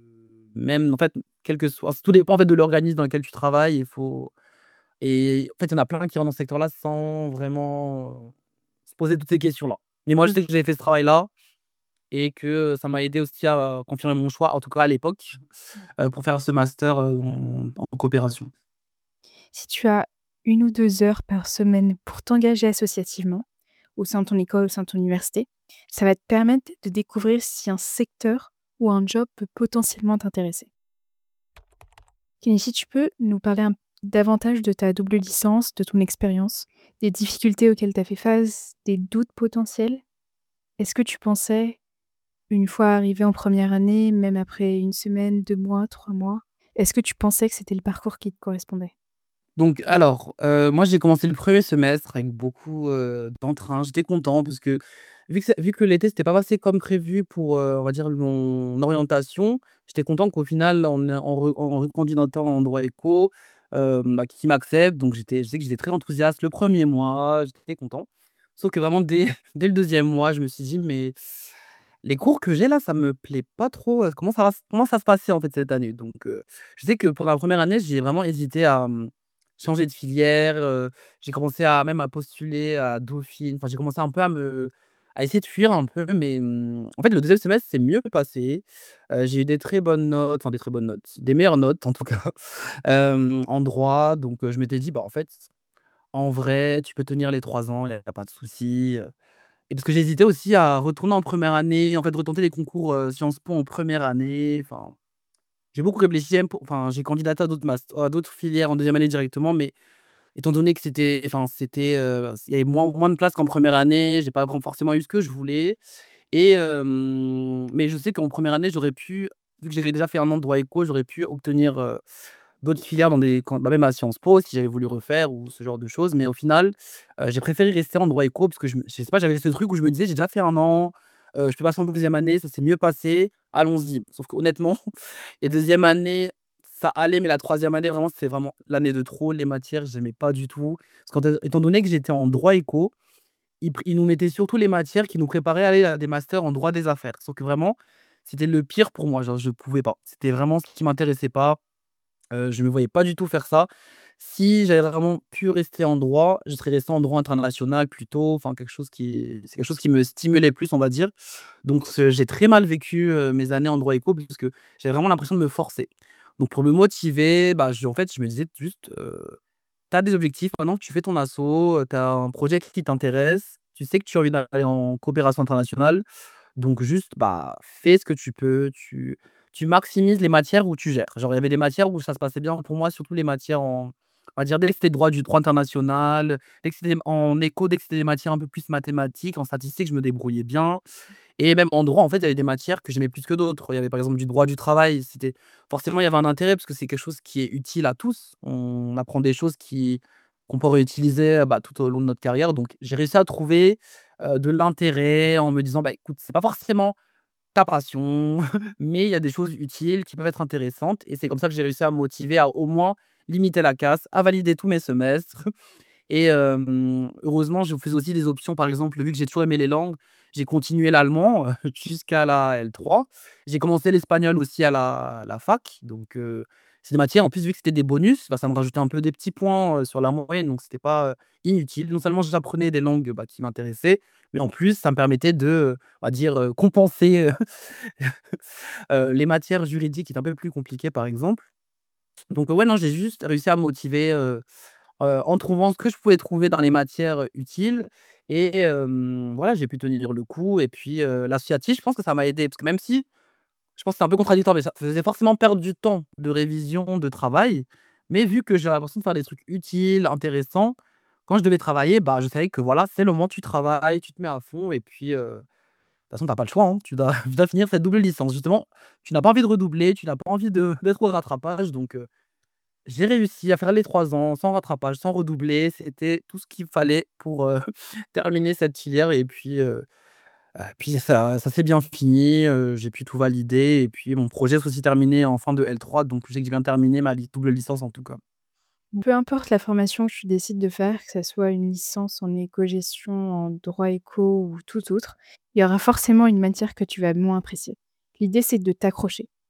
même en fait, quel que soit tout dépend en fait de l'organisme dans lequel tu travailles, il faut et en fait, il y en a plein qui rentrent dans ce secteur-là sans vraiment, heu, se poser toutes ces questions-là. Mais moi, je sais OK. que j'avais fait ce travail-là et que ça m'a aidé aussi à confirmer mon choix, en tout cas à l'époque, heu, pour faire ce master, heu, en en coopération. Si tu as une ou deux heures par semaine pour t'engager associativement, au sein de ton école, au sein de ton université, ça va te permettre de découvrir si un secteur ou un job peut potentiellement t'intéresser. Kenichi, tu peux nous parler un davantage de ta double licence, de ton expérience, des difficultés auxquelles tu as fait face, des doutes potentiels? Est-ce que tu pensais, une fois arrivé en première année, même après une semaine, deux mois, trois mois, est-ce que tu pensais que c'était le parcours qui te correspondait? Donc alors, heu, moi j'ai commencé le premier semestre avec beaucoup, heu, d'entrain. J'étais content parce que vu que c'est vu que l'été s'était pas passé comme prévu pour, heu, on va dire mon orientation, j'étais content qu'au final en en re en recandidatant en droit éco, hem, bah, qu'ils m'acceptent. Donc j'étais je sais que j'étais très enthousiaste le premier mois, j'étais content. Sauf que vraiment dès dès le deuxième mois, je me suis dit: «Mais les cours que j'ai là, ça me plaît pas trop, heu, comment ça va s comment ça se passait en fait cette année?» Donc heu, je sais que pendant la première année, j'ai vraiment hésité à, mmh, changer de filière, heu, j'ai commencé à même à postuler à Dauphine, enfin j'ai commencé un peu à me à essayer de fuir un peu, mais mmh, en fait le deuxième semestre c'est mieux passé. Heu, j'ai eu des très bonnes notes, enfin des très bonnes notes, des meilleures notes en tout cas, hem, en droit. Donc heu, je m'étais dit: «Bah en fait, en vrai, tu peux tenir les trois ans, il y a pas de souci», heu et parce que j'hésitais aussi à retourner en première année, en fait retenter les concours, heu, Sciences Po en première année, enfin j'ai beaucoup réfléchi même pour enfin j'ai candidaté à d'autres mast à d'autres filières en deuxième année directement, mais étant donné que c'était enfin c'était, heu, il y avait moins moins de place qu'en première année, j'ai pas vraiment forcément eu ce que je voulais et hem, mais je sais qu'en première année, j'aurais pu, vu que j'avais déjà fait un an de droit éco, j'aurais pu obtenir, heu, d'autres filières dans des can bah, même à Sciences Po si j'avais voulu refaire ou ce genre de choses. Mais au final, heu, j'ai préféré rester en droit éco parce que je me je sais pas, j'avais ce truc où je me disais: «J'ai déjà fait un an, heu, je peux passer en deuxième année, ça s'est mieux passé, allons-y». Sauf qu'honnêtement, les deuxième année, ça allait, mais la troisième année, vraiment, c'était vraiment l'année de trop. Les matières, j'aimais pas du tout. Parce qu'en étant donné que j'étais en droit éco, ils pr ils nous mettaient surtout les matières qui nous préparaient à aller à des masters en droit des affaires. Sauf que vraiment, c'était le pire pour moi, genre je pouvais pas. C'était vraiment ce qui m'intéressait pas, heu, je me voyais pas du tout faire ça. Si j'avais vraiment pu rester en droit, je serais resté en droit international plutôt, enfin quelque chose qui c'est quelque chose qui me stimulait plus, on va dire. Donc ce j'ai très mal vécu, heu, mes années en droit éco puisque j'avais vraiment l'impression de me forcer. Donc pour me motiver, bah, je en fait, je me disais juste, heu: «Tu as des objectifs, maintenant que tu fais ton asso, heu, tu as un projet qui t'intéresse, tu sais que tu as envie d'aller en coopération internationale, donc juste, bah, fais ce que tu peux, tu tu maximises les matières où tu gères». Genre, il y avait des matières où ça se passait bien pour moi, surtout les matières en on va dire dès que c'était droit du droit international, dès que c'était en éco, dès que c'était des matières un peu plus mathématiques, en statistique, je me débrouillais bien et même en droit, en fait, il y avait des matières que j'aimais plus que d'autres. Il y avait par exemple du droit du travail, c'était forcément il y avait un intérêt parce que c'est quelque chose qui est utile à tous. On apprend des choses qui qu'on peut réutiliser, bah, tout au long de notre carrière. Donc j'ai réussi à trouver, heu, de l'intérêt en me disant: «Bah, écoute, c'est pas forcément ta passion, mais il y a des choses utiles qui peuvent être intéressantes» et c'est comme ça que j'ai réussi à me motiver à au moins limiter la casse, à valider tous mes semestres et hem, heureusement, je faisais aussi des options. Par exemple, vu que j'ai toujours aimé les langues, j'ai continué l'allemand, heu, jusqu'à la L trois. J'ai commencé l'espagnol aussi à la la fac, donc heu, c'est des matières en plus vu que c'était des bonus, bah, ça me rajoutait un peu des petits points, heu, sur la moyenne, donc c'était pas, heu, inutile. Non seulement j'apprenais des langues, bah, qui m'intéressaient, mais en plus ça me permettait de, heu, on va dire, heu, compenser, heu heu, les matières juridiques qui étaient un peu plus compliquées, par exemple. Donc, heu, ouais, non, j'ai juste réussi à me motiver, heu heu, en trouvant ce que je pouvais trouver dans les matières, heu, utiles et hem, voilà, j'ai pu tenir le coup et puis, heu, l'associatif, je pense que ça m'a aidé parce que même si je pense que c'est un peu contradictoire, mais ça faisait forcément perdre du temps de révision, de travail, mais vu que j'ai l'impression de faire des trucs utiles, intéressants, quand je devais travailler, bah, je savais que voilà, c'est le moment où tu travailles, tu te mets à fond et puis, heu, de toute façon, tu as pas le choix, hein, tu dois tu dois finir cette double licence. Justement, tu n'as pas envie de redoubler, tu n'as pas envie de d'être au rattrapage donc heu j'ai réussi à faire les trois ans sans rattrapage, sans redoubler. C'était tout ce qu'il fallait pour, heu, terminer cette filière et puis, heu heu, puis ça ça s'est bien fini, heu, j'ai pu tout valider et puis mon projet s'est aussi terminé en fin de L trois, donc je sais que j'ai bien terminé ma li double licence en tout cas. Peu importe la formation que tu décides de faire, que ça soit une licence en écogestion, en droit éco ou tout autre, il y aura forcément une matière que tu vas moins apprécier. L'idée, c'est de t'accrocher.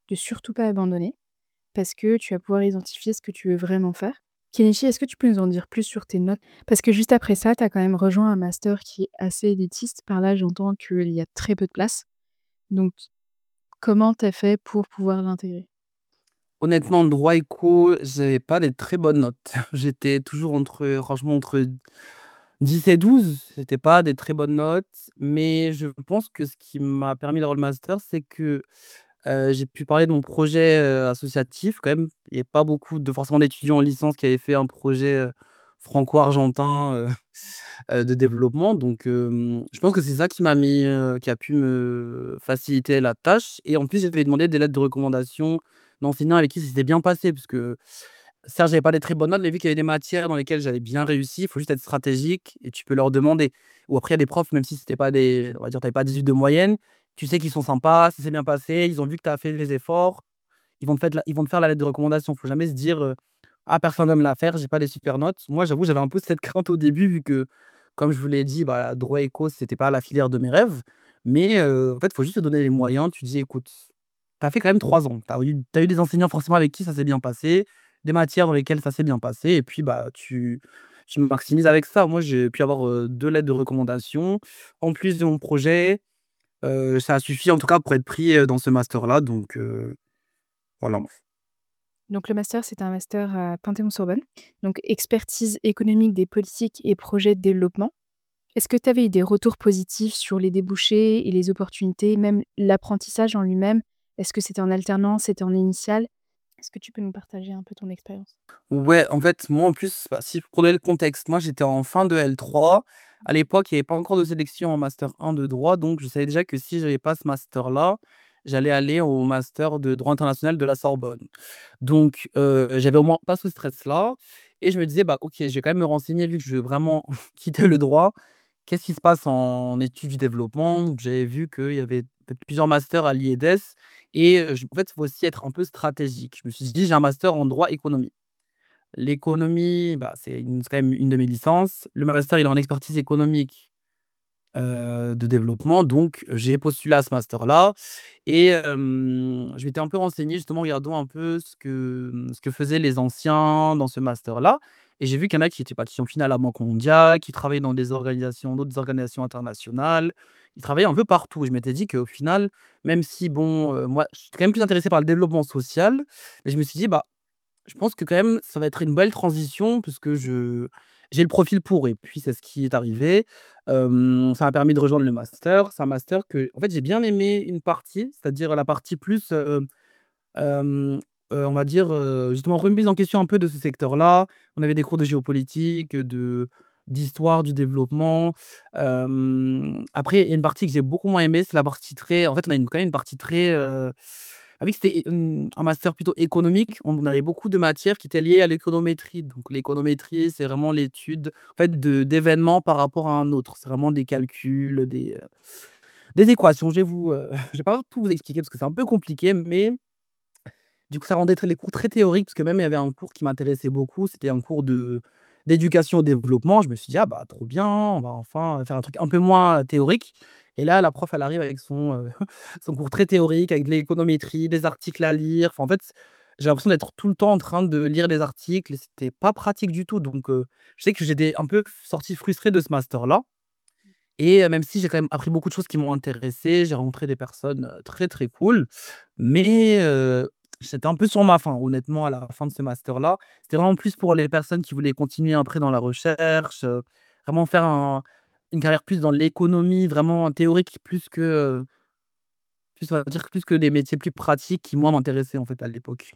de surtout pas abandonner parce que tu vas pouvoir identifier ce que tu veux vraiment faire. Kenichi, est-ce que tu peux nous en dire plus sur tes notes? Parce que juste après ça, tu as quand même rejoint un master qui est assez élitiste. Par là, j'entends qu'il y a très peu de place. Donc, comment tu as fait pour pouvoir l'intégrer? Honnêtement, droit éco, j'avais pas des très bonnes notes. J'étais toujours entre, franchement, entre dix et douze. C'était pas des très bonnes notes, mais je pense que ce qui m'a permis d'avoir le master, c'est que Heu, j'ai pu parler de mon projet, heu, associatif quand même. Il y a pas beaucoup de forcément d'étudiants en licence qui avaient fait un projet, heu, franco-argentin, heu heu, de développement donc hem, je pense que c'est ça qui m'a mis, heu, qui a pu me faciliter la tâche et en plus, j'avais demandé des lettres de recommandation d'enseignants avec qui ça s'était bien passé puisque certes, j'avais pas des très bonnes notes, mais vu qu'il y avait des matières dans lesquelles j'avais bien réussi, il faut juste être stratégique et tu peux leur demander. Ou après, il y a des profs, même si c'était pas des on va dire, tu avais pas dix-huit de moyenne, tu sais qu'ils sont sympas, ça s'est bien passé, ils ont vu que tu as fait les efforts, ils vont te fait la ils vont te faire la lettre de recommandation. Faut jamais se dire, heu: «Ah, personne va me la faire, j'ai pas des super notes». Moi, j'avoue, j'avais un peu cette crainte au début vu que, comme je vous l'ai dit, bah, droit éco, c'était pas la filière de mes rêves. Mais heu, en fait, il faut juste se donner les moyens. Tu dis: «Écoute, tu as fait quand même trois ans, tu as eu tu as eu des enseignants forcément avec qui ça s'est bien passé, des matières dans lesquelles ça s'est bien passé et puis, bah, tu tu maximises avec ça». Moi, j'ai pu avoir, heu, deux lettres de recommandation en plus de mon projet. Heu, ça a suffi en tout cas pour être pris, heu, dans ce master-là donc heu, voilà. Donc le master, c'est un master à Panthéon-Sorbonne, donc expertise économique des politiques et projets de développement. Est-ce que tu avais eu des retours positifs sur les débouchés et les opportunités, même l'apprentissage en lui-même? Est-ce que c'était en alternance, c'était en initiale? Est-ce que tu peux nous partager un peu ton expérience? Ouais, en fait, moi, en plus, bah, si pour donner le contexte, moi, j'étais en fin de L trois. À l'époque, il y avait pas encore de sélection en master un de droit, donc je savais déjà que si j'avais pas ce master-là, j'allais aller au master de droit international de la Sorbonne. Donc, heu, j'avais au moins pas ce stress-là et je me disais: «Bah, OK, je vais quand même me renseigner vu que je veux vraiment quitter le droit. Qu'est-ce qui se passe en études du développement?» Donc j'avais vu qu'il y avait peut-être plusieurs masters à l'I E D S et heu, je en fait, il faut aussi être un peu stratégique. Je me suis dit: «J'ai un master en droit économie». L'économie, bah, c'est une c'est quand même une de mes licences. Le master, il est en expertise économique, heu, de développement, donc j'ai postulé à ce master-là et hem, je m'étais un peu renseigné justement, regardons un peu ce que, mmh, ce que faisaient les anciens dans ce master-là et j'ai vu qu'il y en a qui étaient partis en finale à la Banque mondiale, qui travaillaient dans des organisations d'autres organisations internationales. Ils travaillaient un peu partout et je m'étais dit qu'au final, même si bon, heu, moi, je suis quand même plus intéressé par le développement social, mais je me suis dit: «Bah, je pense que quand même, ça va être une belle transition puisque je j'ai le profil pour et puis c'est ce qui est arrivé. Hem, ça m'a permis de rejoindre le master. C'est un master que en fait, j'ai bien aimé une partie, c'est-à-dire la partie plus, heu, hem, heu, on va dire, heu, justement remise en question un peu de ce secteur-là. On avait des cours de géopolitique, de d'histoire du développement. Hem, après, il y a une partie que j'ai beaucoup moins aimée, c'est la partie très en fait, on a une quand même une partie très, heu ah oui, c'était, mmh, un master plutôt économique. On avait beaucoup de matières qui étaient liées à l'économétrie. Donc l'économétrie, c'est vraiment l'étude, en fait, de d'événements par rapport à un autre. C'est vraiment des calculs, des, heu, des équations. Je vais vous, heu, je vais pas tout vous expliquer parce que c'est un peu compliqué, mais du coup, ça rendait très les cours très théoriques parce que même il y avait un cours qui m'intéressait beaucoup, c'était un cours de d'éducation au développement. Je me suis dit: «Ah bah, trop bien, on va enfin faire un truc un peu moins théorique» et là, la prof, elle arrive avec son, heu, son cours très théorique avec de l'économétrie, des articles à lire. Enfin, en fait, j'ai l'impression d'être tout le temps en train de lire des articles et c'était pas pratique du tout. Donc, heu, je sais que j'étais un peu sorti frustré de ce master-là et heu, même si j'ai quand même appris beaucoup de choses qui m'ont intéressé, j'ai rencontré des personnes, heu, très, très cool. Mais, heu, j'étais un peu sur ma faim, honnêtement, à la fin de ce master-là. C'était vraiment plus pour les personnes qui voulaient continuer après dans la recherche, heu, vraiment faire un une carrière plus dans l'économie, vraiment théorique, plus que, heu, plus on va dire plus que des métiers plus pratiques qui, moi, m'intéressaient, en fait, à l'époque.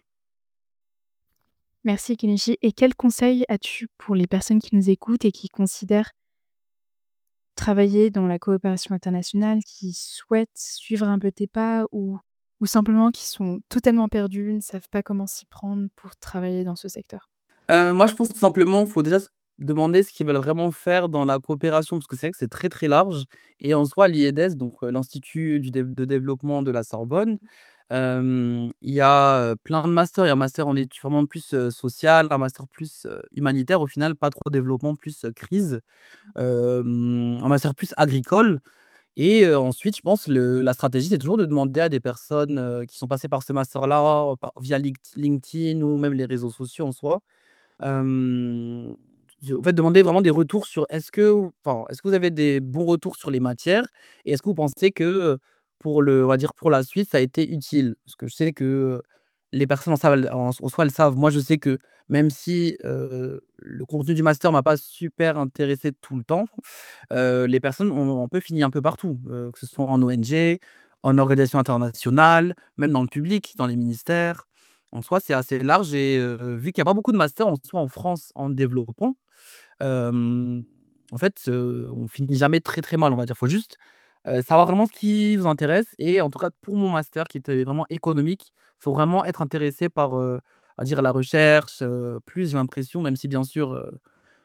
Merci Kenichi. Et quels conseils as-tu pour les personnes qui nous écoutent et qui considèrent travailler dans la coopération internationale, qui souhaitent suivre un peu tes pas ou ou simplement qui sont totalement perdus, ne savent pas comment s'y prendre pour travailler dans ce secteur? Heu, moi, je pense tout simplement, faut déjà se demander ce qu'ils veulent vraiment faire dans la coopération, parce que c'est vrai que c'est très, très large et en soi, l'I E D S, donc heu, l'Institut du dév de développement de la Sorbonne, hem, il y a, heu, plein de masters. Il y a un master en études vraiment plus, heu, sociales, un master plus, heu, humanitaire au final, pas trop développement, plus, heu, crise, hem, un master plus agricole Et heu, ensuite, je pense le la stratégie, c'est toujours de demander à des personnes, heu, qui sont passées par ce master-là, heu, par via Linked LinkedIn ou même les réseaux sociaux en soi. Hem, je en fait, demander vraiment des retours sur est-ce que enfin, est-ce que vous avez des bons retours sur les matières? Et est-ce que vous pensez que, heu, pour le on va dire pour la suite, ça a été utile? Parce que je sais que, heu, les personnes en savent en en soi, elles savent. Moi, je sais que même si, heu, le contenu du master m'a pas super intéressé tout le temps, heu, les personnes ont un peu fini un peu partout, heu, que ce soit en O N G, en organisation internationale, même dans le public, dans les ministères. En soi, c'est assez large et heu, vu qu'il y a pas beaucoup de masters en soi en France en développement, hem, en fait, heu, on finit jamais très, très mal, on va dire. Faut juste, heu, savoir vraiment ce qui vous intéresse et en tout cas pour mon master qui était vraiment économique, faut vraiment être intéressé par, heu, on va dire la recherche, heu, plus j'ai l'impression, même si bien sûr, heu,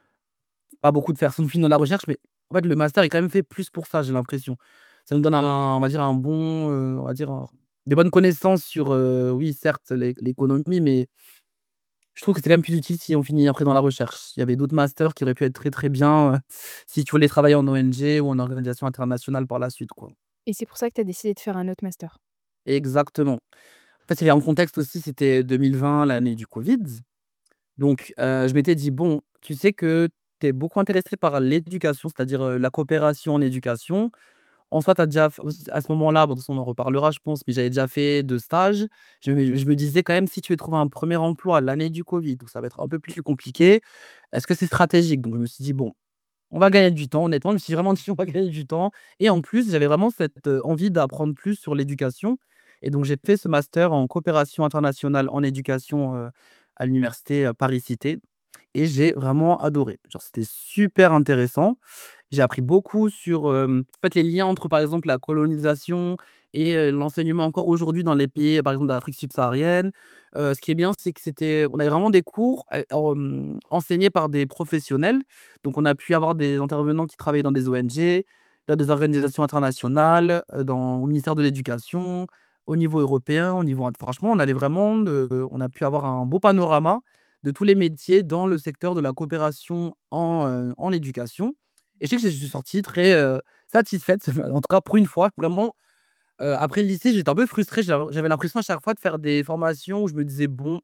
pas beaucoup de personnes finissent dans la recherche, mais en fait le master est quand même fait plus pour ça, j'ai l'impression. Ça nous donne un on va dire un bon, heu, on va dire un des bonnes connaissances sur, heu, oui certes l'é l'économie, mais je trouve que c'est quand même plus utile si on finit après dans la recherche. Il y avait d'autres masters qui auraient pu être très, très bien, heu, si tu voulais travailler en O N G ou en organisation internationale par la suite, quoi. Et c'est pour ça que tu as décidé de faire un autre master? Exactement. En fait, il y a un contexte aussi, c'était deux mille vingt, l'année du covid. Donc, heu, je m'étais dit: «Bon, tu sais que tu es beaucoup intéressé par l'éducation, c'est-à-dire, heu, la coopération en éducation. En soi, tu as déjà f aussi à ce moment-là, bon, de toute façon, on en reparlera, je pense, mais j'avais déjà fait deux stages. Je me je me disais quand même, si tu veux trouver un premier emploi l'année du covid, où ça va être un peu plus compliqué, est-ce que c'est stratégique? Donc je me suis dit: «Bon, on va gagner du temps», honnêtement, je me suis vraiment dit: «On va gagner du temps» et en plus, j'avais vraiment cette, heu, envie d'apprendre plus sur l'éducation et donc j'ai fait ce master en coopération internationale en éducation, heu, à l'université, heu, Paris-Cité et j'ai vraiment adoré. Genre, c'était super intéressant. J'ai appris beaucoup sur, hem, en fait, les liens entre, par exemple, la colonisation et heu, l'enseignement encore aujourd'hui dans les pays, par exemple, d'Afrique subsaharienne. Heu, ce qui est bien, c'est que c'était on avait vraiment des cours, heu, hem, enseignés par des professionnels. Donc on a pu avoir des intervenants qui travaillaient dans des O N G, dans des organisations internationales, heu, dans au ministère de l'éducation, au niveau européen, au niveau int franchement, on allait vraiment de on a pu avoir un beau panorama de tous les métiers dans le secteur de la coopération en, heu, en éducation et je sais que je suis sorti très, heu, satisfaite, en tout cas pour une fois, vraiment, heu, après le lycée, j'étais un peu frustré, j'av j'avais l'impression à chaque fois de faire des formations où je me disais: «Bon,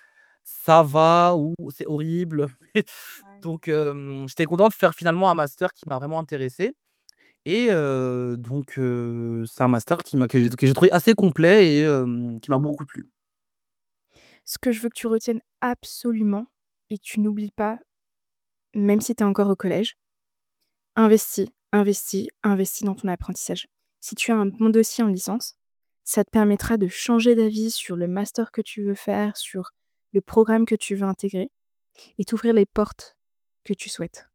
ça va» ou «C'est horrible». Ouais. Donc hem, j'étais content de faire finalement un master qui m'a vraiment intéressé et heu, donc heu, c'est un master qui m'a que j'ai que j'ai trouvé assez complet et hem, qui m'a beaucoup plu. Ce que je veux que tu retiennes absolument et que tu n'oublies pas, même si tu es encore au collège, investis, investis, investis dans ton apprentissage. Si tu as un bon dossier en licence, ça te permettra de changer d'avis sur le master que tu veux faire, sur le programme que tu veux intégrer et t'ouvrir les portes que tu souhaites.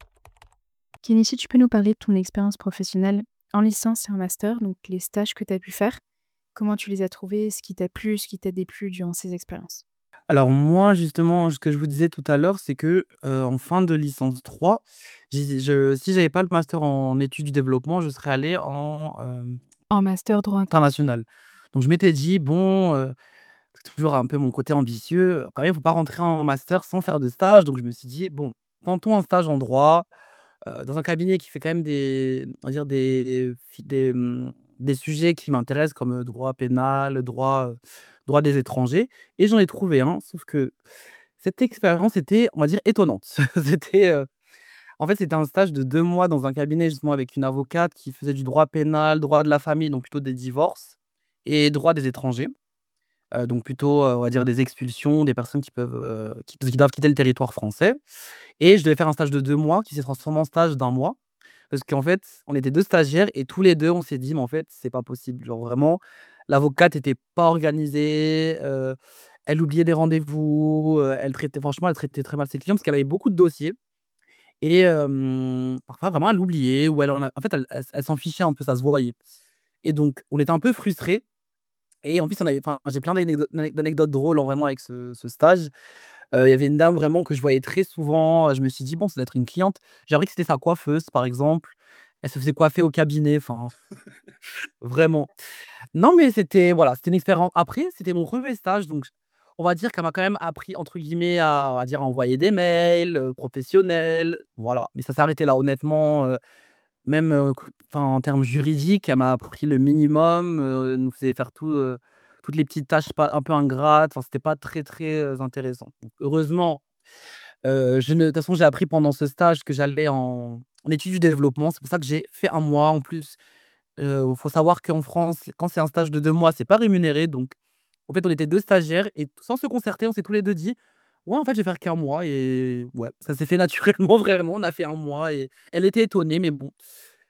Kenny, si tu peux nous parler de ton expérience professionnelle en licence et en master, donc les stages que tu as pu faire, comment tu les as trouvés, ce qui t'a plu, ce qui t'a déplu durant ces expériences? Alors moi, justement, ce que je vous disais tout à l'heure, c'est que, heu, en fin de licence trois, j'ai je si j'avais pas le master en études du développement, je serais allé en, hem, En master droit int international. Donc je m'étais dit: «Bon, heu», c'est toujours un peu mon côté ambitieux, quand même, il faut pas rentrer en master sans faire de stage. Donc je me suis dit: «Bon, tentons un stage en droit, heu, dans un cabinet qui fait quand même des on va dire des fi des, mmh, des sujets qui m'intéressent comme, heu, droit pénal, droit, heu, droit des étrangers» et j'en ai trouvé un, sauf que cette expérience était, on va dire, étonnante. C'était, heu, en fait, c'était un stage de deux mois dans un cabinet justement avec une avocate qui faisait du droit pénal, droit de la famille, donc plutôt des divorces et droit des étrangers. Heu, donc plutôt, heu, on va dire des expulsions, des personnes qui peuvent, heu, qui qui doivent quitter le territoire français et je devais faire un stage de deux mois qui s'est transformé en stage d'un mois. Parce qu'en fait, on était deux stagiaires et tous les deux on s'est dit: «Mais en fait, c'est pas possible». Genre vraiment, l'avocate était pas organisée, heu, elle oubliait des rendez-vous, heu, elle traitait franchement, elle traitait très mal ses clients parce qu'elle avait beaucoup de dossiers et hem, parfois vraiment elle oubliait ou elle en a en fait, elle elle elle s'en fichait un peu, ça se voyait et donc on était un peu frustrés et en plus on avait enfin, j'ai plein d'anecdo d'anec d'anecdotes drôles en vraiment avec ce ce stage. Heu, il y avait une dame vraiment que je voyais très souvent, je me suis dit: «Bon, ça doit être une cliente». J'ai appris que c'était sa coiffeuse, par exemple. Elle se faisait coiffer au cabinet, enfin, vraiment. Non, mais c'était voilà, c'était une expérience après, c'était mon premier stage, donc on va dire qu'elle m'a quand même appris, entre guillemets, à on va dire, à envoyer des mails, heu, professionnels, voilà. Mais ça s'est arrêté là, honnêtement, heu, même, heu, q enfin, en termes juridiques, elle m'a appris le minimum, heu, elle nous faisait faire tout, heu, toutes les petites tâches pas un peu ingrates, enfin, c'était pas très, très, heu, intéressant. Donc heureusement, heu, je ne de toute façon, j'ai appris pendant ce stage que j'allais en en études du développement. C'est pour ça que j'ai fait un mois en plus. Heu, faut savoir qu'en France, quand c'est un stage de deux mois, c'est pas rémunéré, donc en fait, on était deux stagiaires et sans se concerter, on s'est tous les deux dit: «Ouais, en fait, je vais faire qu'un mois» et ouais, ça s'est fait naturellement, vraiment. On a fait un mois et elle était étonnée, mais bon.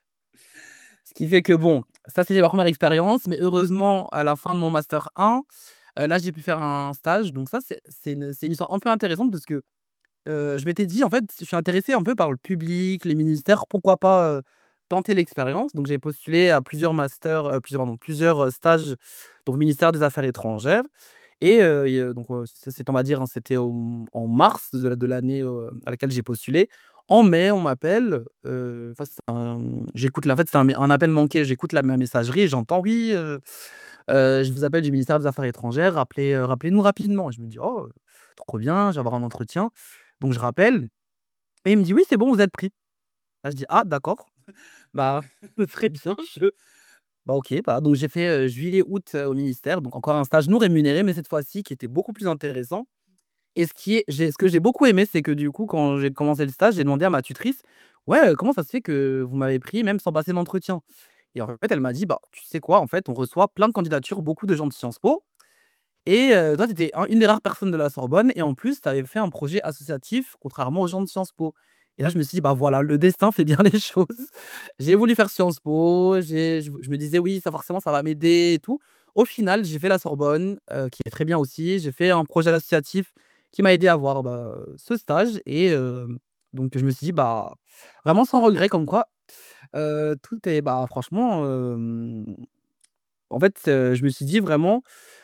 Ce qui fait que bon, ça, c'était ma première expérience, mais heureusement, à la fin de mon master un, heu, là, j'ai pu faire un stage, donc ça, c'est c'est une c'est une histoire un peu intéressante parce que, heu, je m'étais dit, en fait, je suis intéressé un peu par le public, les ministères, pourquoi pas, heu, tenter l'expérience? Donc j'ai postulé à plusieurs masters, heu, plusieurs pardon, plusieurs, heu, stages, donc ministère des affaires étrangères et heu et heu, donc heu, ça c'était on va dire, hein, c'était au en mars de de l'année, heu, à laquelle j'ai postulé. En mai, on m'appelle, heu, enfin c'est un j'écoute la en fait, c'est un mé un appel manqué, j'écoute la ma messagerie et j'entends: «Oui, heu heu, je vous appelle du ministère des affaires étrangères, rappelez, heu, rappelez-nous rapidement» et je me dis: «Oh, heu, trop bien, je vais avoir un entretien». Donc je rappelle et il me dit: «Oui, c'est bon, vous êtes pris». Là, je dis: «Ah d'accord, bah, très bien, je» bah, OK, bah, donc j'ai fait, heu, juillet-août, heu, au ministère, donc encore un stage non rémunéré, mais cette fois-ci qui était beaucoup plus intéressant et ce qui est j'ai ce que j'ai beaucoup aimé, c'est que du coup, quand j'ai commencé le stage, j'ai demandé à ma tutrice: «Ouais, heu, comment ça se fait que vous m'avez pris même sans passer d'entretien?» et en fait, elle m'a dit: «Bah, tu sais quoi? En fait, on reçoit plein de candidatures, beaucoup de gens de Sciences Po et heu, toi, tu étais un une des rares personnes de la Sorbonne et en plus, tu avais fait un projet associatif contrairement aux gens de Sciences Po» et là, je me suis dit: «Bah, voilà, le destin fait bien les choses». J'ai voulu faire Sciences Po, j'ai je je me disais: «Oui, ça forcément, ça va m'aider et tout». Au final, j'ai fait la Sorbonne, heu, qui est très bien aussi. J'ai fait un projet associatif qui m'a aidé à avoir, bah, ce stage et hem, donc je me suis dit: «Bah, vraiment sans regret», comme quoi, heu, tout est bah, franchement, hem, en fait, heu, je me suis dit vraiment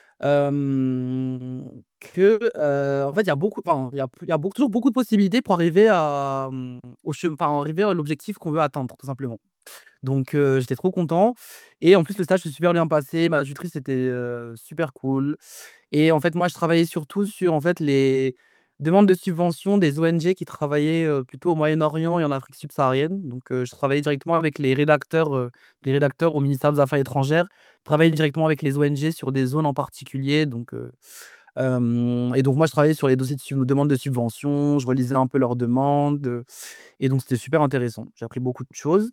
Hem, que, heu, en fait, il y a beaucoup enfin, il y a il y a beaucoup toujours beaucoup de possibilités pour arriver à, mmh, au che enfin, arriver à l'objectif qu'on veut atteindre, tout simplement. Donc heu, j'étais trop content et en plus, le stage s'est super bien passé. Ma tutrice était, heu, super cool et en fait, moi, je travaillais surtout sur, en fait, les demandes de subventions des O N G qui travaillaient, heu, plutôt au Moyen-Orient et en Afrique subsaharienne. Donc heu, je travaillais directement avec les rédacteurs, heu, les rédacteurs au ministère des Affaires étrangères. Je travaillais directement avec les O N G sur des zones en particulier donc heu, hem et donc moi, je travaillais sur les dossiers de sub demandes de subventions, je relisais un peu leurs demandes, heu et donc c'était super intéressant. J'ai appris beaucoup de choses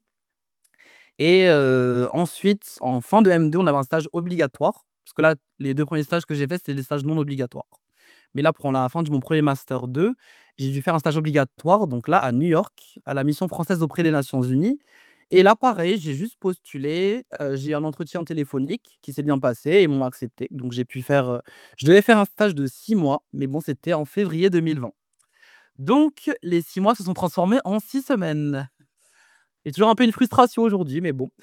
et heu, ensuite, en fin de M deux, on avait un stage obligatoire, parce que là, les deux premiers stages que j'ai faits, c'était des stages non obligatoires. Mais là, pour la fin de mon premier master deux, j'ai dû faire un stage obligatoire, donc là, à New York, à la mission française auprès des Nations unies et là, pareil, j'ai juste postulé, heu, j'ai eu un entretien téléphonique qui s'est bien passé et ils m'ont accepté. Donc j'ai pu faire, heu je devais faire un stage de six mois, mais bon, c'était en février deux mille vingt. Donc les six mois se sont transformés en six semaines. Et toujours un peu une frustration aujourd'hui, mais bon.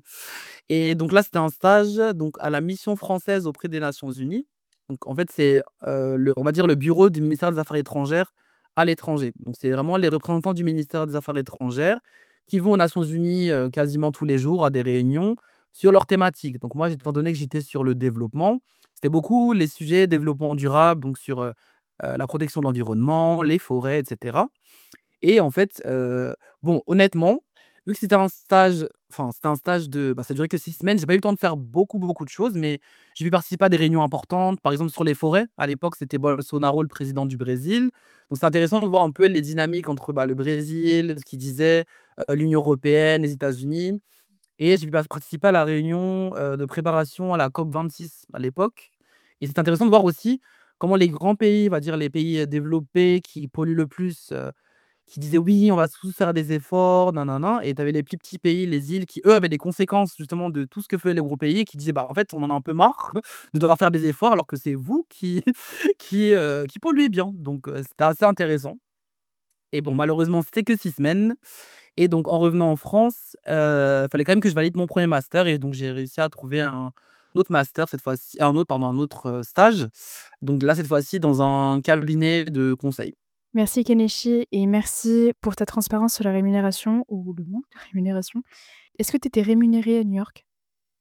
Et donc là, c'était un stage donc à la mission française auprès des Nations unies. Donc en fait, c'est, heu, le on va dire le bureau du ministère des Affaires étrangères à l'étranger. Donc c'est vraiment les représentants du ministère des Affaires étrangères qui vont aux Nations unies, heu, quasiment tous les jours à des réunions sur leurs thématiques. Donc moi, étant donné que j'étais sur le développement, c'était beaucoup les sujets développement durable, donc sur, heu heu, la protection de l'environnement, les forêts et cetera. Et en fait, heu, bon, honnêtement, vu que c'était un stage enfin, c'était un stage de bah, ça durait que six semaines, j'ai pas eu le temps de faire beaucoup, beaucoup de choses, mais j'ai pu participer à des réunions importantes. Par exemple, sur les forêts, à l'époque, c'était Bolsonaro, le président du Brésil. Donc c'est intéressant de voir un peu les dynamiques entre, bah, le Brésil, ce qu'il disait, heu, l'Union européenne, les États-Unis et j'ai pu pas participer à la réunion, heu, de préparation à la COP vingt-six à l'époque et c'est intéressant de voir aussi comment les grands pays, on va dire les pays, heu, développés qui polluent le plus, qui disaient: «Oui, on va tous faire des efforts, nin nin nin» et tu avais les plus petits pays, les îles qui, eux, avaient des conséquences justement de tout ce que faisaient les gros pays et qui disaient: «Bah, en fait, on en a un peu marre de devoir faire des efforts alors que c'est vous qui qui, heu, qui polluez bien». Donc heu, c'était assez intéressant et bon, malheureusement, c'était que six semaines et donc en revenant en France, heu, fallait quand même que je valide mon premier master et donc j'ai réussi à trouver un autre master cette fois-ci un autre pardon, un autre, heu, stage. Donc là, cette fois-ci dans un cabinet de conseil. Merci Kenichi et merci pour ta transparence sur la rémunération ou le manque de rémunération. Est-ce que tu étais rémunérée à New York?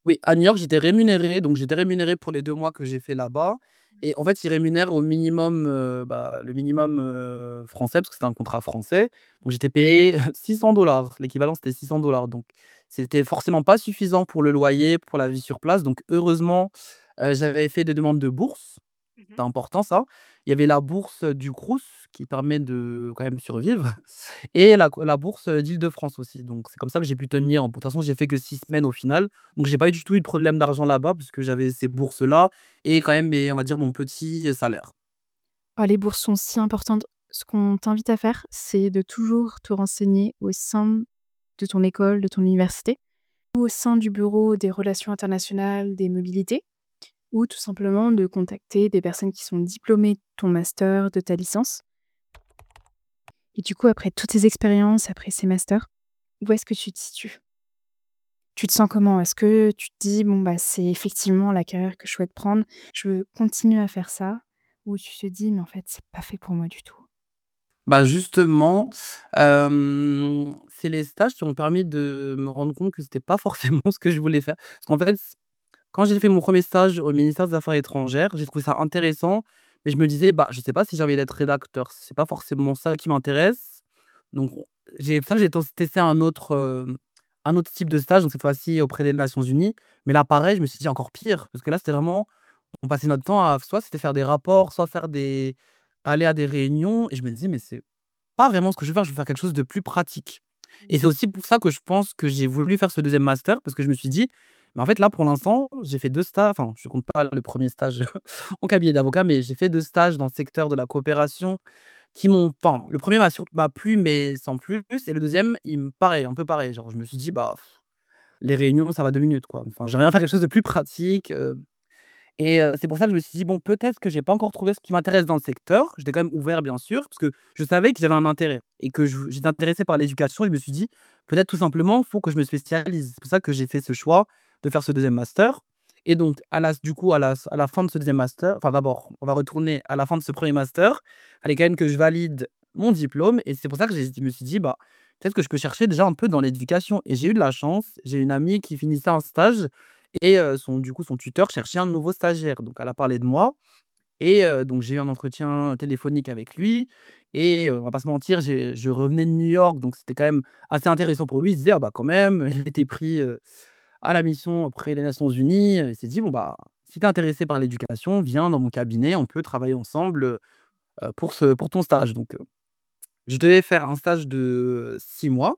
Oui, à New York, j'étais rémunéré, donc j'étais rémunéré pour les deux mois que j'ai fait là-bas et en fait, ils rémunèrent au minimum, heu, bah, le minimum, heu, français parce que c'était un contrat français. Donc j'étais payé six cents dollars. L'équivalent, c'était six cents dollars. Donc c'était forcément pas suffisant pour le loyer, pour la vie sur place. Donc heureusement, heu, j'avais fait des demandes de bourse. Mmh. C'est important ça. Il y avait la bourse, du Crous qui permet de quand même survivre et la la bourse, d'Île-de-France aussi. Donc c'est comme ça que j'ai pu tenir. De toute façon, j'ai fait que six semaines au final. Donc j'ai pas eu du tout eu de problème d'argent là-bas parce que j'avais ces bourses-là et quand même mes on va dire mon petit salaire. Ah, les bourses sont si importantes. Ce qu'on t'invite à faire, c'est de toujours te renseigner au sein de ton école, de ton université ou au sein du bureau des relations internationales, des mobilités ou tout simplement de contacter des personnes qui sont diplômées de ton master, de ta licence. Et du coup, après toutes ces expériences, après ces masters, où est-ce que tu te situes? Tu te sens comment? Est-ce que tu te dis: «Bon, bah, c'est effectivement la carrière que je souhaite prendre, je veux continuer à faire ça» ou tu te dis: «Mais en fait, c'est pas fait pour moi du tout»? Bah, justement, hem, c'est les stages qui m'ont permis de me rendre compte que c'était pas forcément ce que je voulais faire. Parce qu'en fait, quand j'ai fait mon premier stage au ministère des Affaires étrangères, j'ai trouvé ça intéressant, mais je me disais: «Bah, je sais pas si j'ai envie d'être rédacteur, c'est pas forcément ça qui m'intéresse». Donc j'ai ça, j'ai tos testé un autre, hem, un autre type de stage, donc cette fois-ci auprès des Nations unies. Mais là, pareil, je me suis dit: «Encore pire», parce que là, c'était vraiment on passait notre temps à soit c'était faire des rapports, soit faire des aller à des réunions et je me disais: «Mais c'est pas vraiment ce que je veux faire, je veux faire quelque chose de plus pratique» et c'est aussi pour ça que je pense que j'ai voulu faire ce deuxième master parce que je me suis dit: «Mais en fait, là, pour l'instant, j'ai fait deux stages», enfin, je compte pas le premier stage en cabinet d'avocat, mais j'ai fait deux stages dans le secteur de la coopération qui m'ont enfin, le premier m'a sur m'a plu, mais sans plus et le deuxième il me pareil, un peu pareil. Genre, je me suis dit: «Bah, pff, les réunions, ça va deux minutes, quoi». Enfin, j'aimerais bien faire quelque chose de plus pratique, heu et heu, c'est pour ça que je me suis dit: «Bon, peut-être que j'ai pas encore trouvé ce qui m'intéresse dans le secteur». J'étais quand même ouvert, bien sûr, parce que je savais que j'avais un intérêt et que je j'étais intéressé par l'éducation et je me suis dit: «Peut-être, tout simplement, il faut que je me spécialise». C'est pour ça que j'ai fait ce choix de faire ce deuxième master et donc à la du coup, à la à la fin de ce deuxième master enfin, d'abord, on va retourner à la fin de ce premier master. Il fallait quand même que je valide mon diplôme et c'est pour ça que j'ai je me suis dit: «Bah, peut-être que je peux chercher déjà un peu dans l'éducation» et j'ai eu de la chance. J'ai une amie qui finissait un stage et heu, son du coup, son tuteur cherchait un nouveau stagiaire. Donc elle a parlé de moi et heu, donc j'ai eu un entretien téléphonique avec lui et heu, on va pas se mentir, j'ai je revenais de New York, donc c'était quand même assez intéressant pour lui. Il se disait: «Ah bah, quand même, il a été pris, heu, à la mission auprès des Nations unies». Il s'est dit: «Bon bah, si tu es intéressé par l'éducation, viens dans mon cabinet, on peut travailler ensemble, heu heu, pour ce pour ton stage». Donc heu, je devais faire un stage de six mois.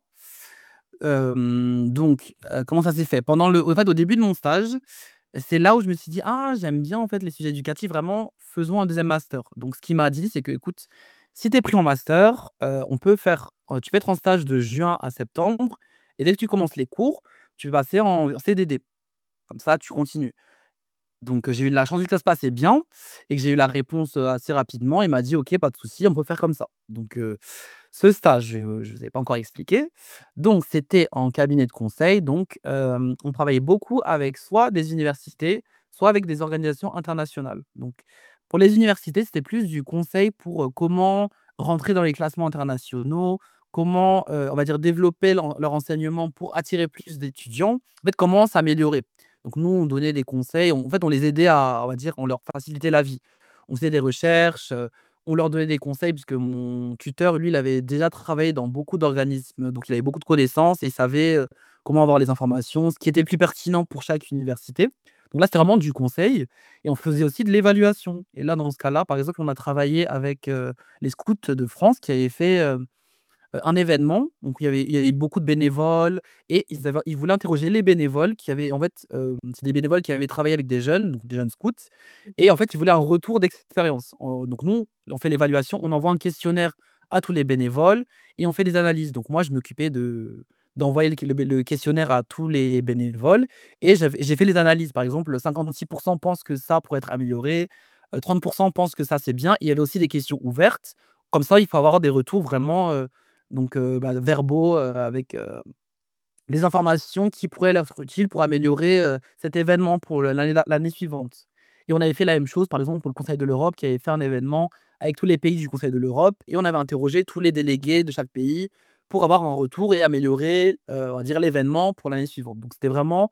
Hem, donc heu, comment ça s'est fait? Pendant le en fait, au début de mon stage, c'est là où je me suis dit: «Ah, j'aime bien en fait les sujets éducatifs, vraiment, faisons un deuxième master». Donc ce qu'il m'a dit, c'est que: «Écoute, si tu es pris en master, heu, on peut faire heu, tu peux être en stage de juin à septembre et dès que tu commences les cours, tu vas passer en C D D. Comme ça, tu continues». Donc heu, j'ai eu de la chance vu que ça se passait bien et que j'ai eu la réponse, heu, assez rapidement. Il m'a dit: «OK, pas de souci, on peut faire comme ça». Donc heu, ce stage, heu, je ne vous ai pas encore expliqué. Donc c'était en cabinet de conseil, donc hem, on travaillait beaucoup avec soit des universités, soit avec des organisations internationales. Donc pour les universités, c'était plus du conseil pour, heu, comment rentrer dans les classements internationaux, comment, heu, on va dire développer leur leur enseignement pour attirer plus d'étudiants. En fait, comment s'améliorer. Donc nous, on donnait des conseils, on en fait, on les aidait à on va dire, on leur facilitait la vie. On faisait des recherches, heu, on leur donnait des conseils puisque mon tuteur, lui, il avait déjà travaillé dans beaucoup d'organismes, donc il avait beaucoup de connaissances et il savait, heu, comment avoir les informations, ce qui était le plus pertinent pour chaque université. Donc là, c'était vraiment du conseil et on faisait aussi de l'évaluation et là, dans ce cas-là, par exemple, on a travaillé avec, heu, les scouts de France qui avaient fait, heu heu, un événement, donc il y avait il y avait beaucoup de bénévoles et ils avaient ils voulaient interroger les bénévoles qui avaient en fait, hem, c'est des bénévoles qui avaient travaillé avec des jeunes, donc des jeunes scouts et en fait, ils voulaient un retour d'expérience. Heu, donc nous, on fait l'évaluation, on envoie un questionnaire à tous les bénévoles et on fait des analyses. Donc moi, je m'occupais de d'envoyer le le le questionnaire à tous les bénévoles et j'avais j'ai fait les analyses. Par exemple, cinquante-six pensent que ça pourrait être amélioré, heu, trente pensent que ça, c'est bien. Il y avait aussi des questions ouvertes. Comme ça, il faut avoir des retours vraiment, heu donc heu, bah, verbaux, heu, avec, heu, les informations qui pourraient leur être utiles pour améliorer, heu, cet événement pour le l'année d'a l'année suivante et on avait fait la même chose, par exemple, pour le Conseil de l'Europe qui avait fait un événement avec tous les pays du Conseil de l'Europe et on avait interrogé tous les délégués de chaque pays pour avoir un retour et améliorer, heu, on va dire l'événement pour l'année suivante. Donc c'était vraiment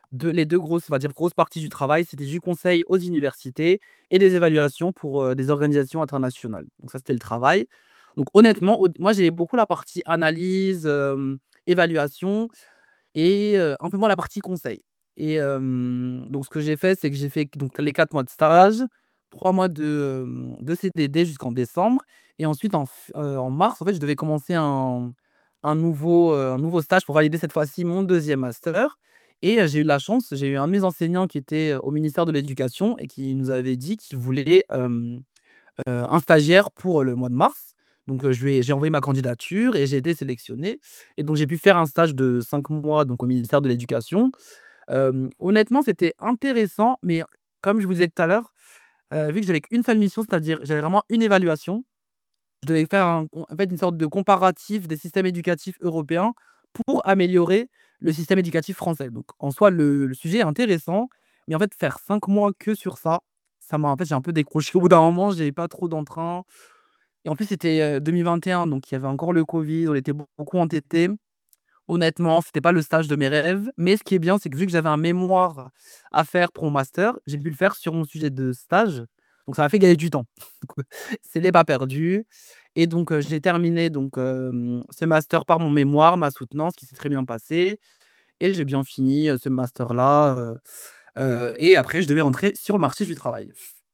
deux les deux grosses, on va dire, grosses parties du travail, c'était du conseil aux universités et des évaluations pour, heu, des organisations internationales. Donc ça, c'était le travail. Donc honnêtement, au moi, j'aimais beaucoup la partie analyse, hem, évaluation et heu, un peu moins la partie conseil et hem, donc ce que j'ai fait, c'est que j'ai fait donc les quatre mois de stage, trois mois de, hem, de C D D jusqu'en décembre et ensuite en f heu, en mars, en fait, je devais commencer un un nouveau, heu, un nouveau stage pour valider cette fois-ci mon deuxième master et heu, j'ai eu de la chance, j'ai eu un de mes enseignants qui était, heu, au ministère de l'Éducation et qui nous avait dit qu'il voulait, hem, heu, un stagiaire pour le mois de mars. Donc heu, je lui ai j'ai envoyé ma candidature et j'ai été sélectionné et donc j'ai pu faire un stage de cinq mois donc au ministère de l'Éducation. Hem, honnêtement, c'était intéressant, mais comme je vous disais tout à l'heure, heu, vu que j'avais qu'une seule mission, c'est-à-dire j'avais vraiment une évaluation, je devais faire un en fait, une sorte de comparatif des systèmes éducatifs européens pour améliorer le système éducatif français. Donc en soi, le le sujet est intéressant, mais en fait, faire cinq mois que sur ça, ça m'a en fait, j'ai un peu décroché au bout d'un moment, j'avais pas trop d'entrain et en plus, c'était, heu, deux mille vingt et un, donc il y avait encore le covid, on était beaucoup entêtés. Honnêtement, c'était pas le stage de mes rêves, mais ce qui est bien, c'est que vu que j'avais un mémoire à faire pour mon master, j'ai pu le faire sur mon sujet de stage, donc ça m'a fait gagner du temps. Donc, c'est les pas perdu et donc heu, j'ai terminé donc hem, ce master par mon mémoire, ma soutenance qui s'est très bien passée et j'ai bien fini, heu, ce master-là, heu heu et après je devais rentrer sur le marché du travail.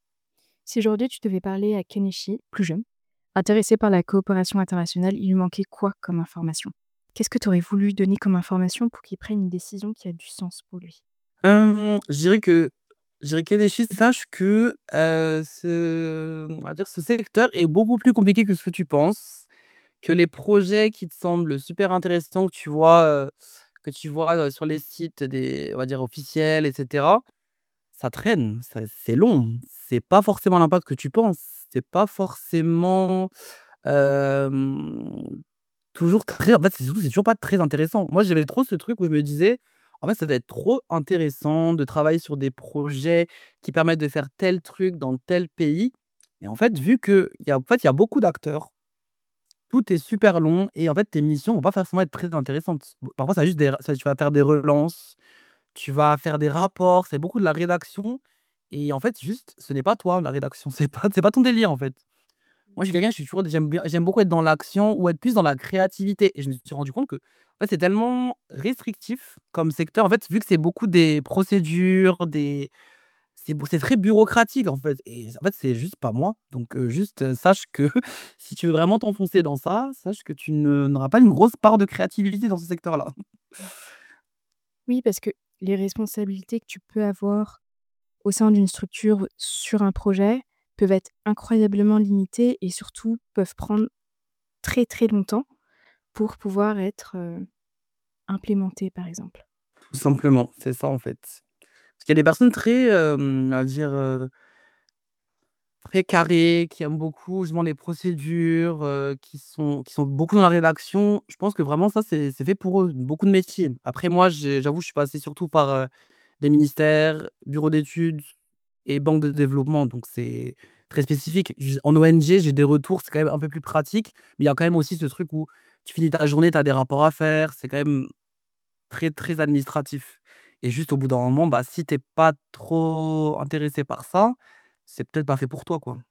Si aujourd'hui tu devais parler à Kenichi, plus jeune, intéressé par la coopération internationale, il lui manquait quoi comme information? Qu'est-ce que tu aurais voulu donner comme information pour qu'il prenne une décision qui a du sens pour lui? Hem, je dirais que je dirais qu'Eneshi, sache que, heu, ce on va dire ce secteur est beaucoup plus compliqué que ce que tu penses, que les projets qui te semblent super intéressants, que tu vois, heu, que tu vois, heu, sur les sites des on va dire officiels et cetera, ça traîne, ça c'est long. C'est pas forcément l'impact que tu penses. C'est pas forcément, hem toujours très en fait, c'est surtout, c'est toujours pas très intéressant. Moi, j'avais trop ce truc où je me disais: «En fait, ça va être trop intéressant de travailler sur des projets qui permettent de faire tel truc dans tel pays» et en fait, vu qu'il y a en fait, il y a beaucoup d'acteurs, tout est super long et en fait, tes missions vont pas forcément être très intéressantes. B Parfois, ça va juste des ça tu vas faire des relances, tu vas faire des rapports, c'est beaucoup de la rédaction et en fait, juste, ce n'est pas toi la rédaction, c'est pas c'est pas ton délire, en fait. Moi, je suis quelqu'un, je suis toujours j'aime bien j'aime beaucoup être dans l'action ou être plus dans la créativité et je me suis rendu compte que, en fait, c'est tellement restrictif comme secteur. En fait, vu que c'est beaucoup des procédures, des c'est beau c'est très bureaucratique, en fait et en fait, c'est juste pas moi. Donc heu, juste, heu, sache que si tu veux vraiment t'enfoncer dans ça, sache que tu ne n'auras pas une grosse part de créativité dans ce secteur-là. Oui, parce que les responsabilités que tu peux avoir au sein d'une structure sur un projet peuvent être incroyablement limitées et surtout peuvent prendre très, très longtemps pour pouvoir être, heu, implémentées, par exemple. Tout simplement, c'est ça, en fait. Parce qu'il y a des personnes très, hem, on va dire, heu très carrés, qui aiment beaucoup justement les procédures, heu, qui sont qui sont beaucoup dans la rédaction. Je pense que vraiment ça, c'est c'est fait pour eux, beaucoup de métiers. Après moi, j'ai j'avoue, je suis passé surtout par, heu, des ministères, bureaux d'études et banques de développement, donc c'est très spécifique. J En O N G, j'ai des retours, c'est quand même un peu plus pratique, mais il y a quand même aussi ce truc où tu finis ta journée, tu as des rapports à faire, c'est quand même très, très administratif et juste au bout d'un moment, bah, si tu es pas trop intéressé par ça, c'est peut-être pas fait pour toi, quoi.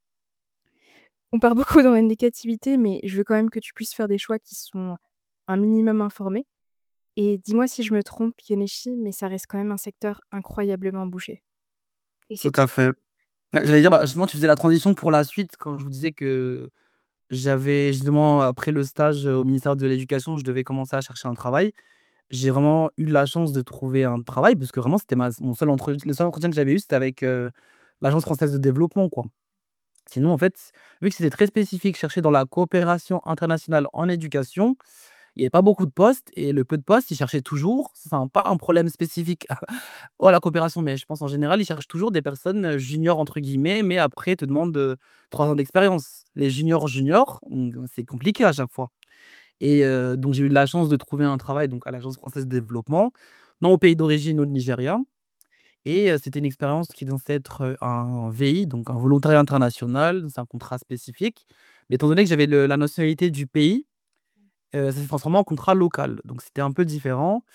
On part beaucoup dans la négativité, mais je veux quand même que tu puisses faire des choix qui sont un minimum informés et dis-moi si je me trompe, Kenichi, mais ça reste quand même un secteur incroyablement bouché et Tout c'est à fait. Bah, j'allais dire, bah, justement, tu faisais la transition pour la suite quand je vous disais que j'avais justement, après le stage, heu, au ministère de l'Éducation, je devais commencer à chercher un travail. J'ai vraiment eu de la chance de trouver un travail parce que vraiment c'était ma mon seul entre le seul entretien que j'avais eu, c'était avec, heu, l'Agence française de développement, quoi. Sinon, en fait, vu que c'était très spécifique, chercher dans la coopération internationale en éducation, il y avait pas beaucoup de postes et le peu de postes, ils cherchaient toujours, c'est un pas un problème spécifique oh, la coopération, mais je pense en général, ils cherchent toujours des personnes, heu, «juniors» entre guillemets, mais après ils te demandent, heu, trois ans d'expérience. Les juniors, juniors, mmh, c'est compliqué à chaque fois et heu, donc j'ai eu de la chance de trouver un travail donc à l'Agence française de développement, dans mon pays d'origine, au Nigeria et heu, c'était une expérience qui est censée être, heu, un V I, donc un volontariat international, c'est un contrat spécifique. Mais étant donné que j'avais le la nationalité du pays, heu, ça s'est transformé en contrat local, donc c'était un peu différent.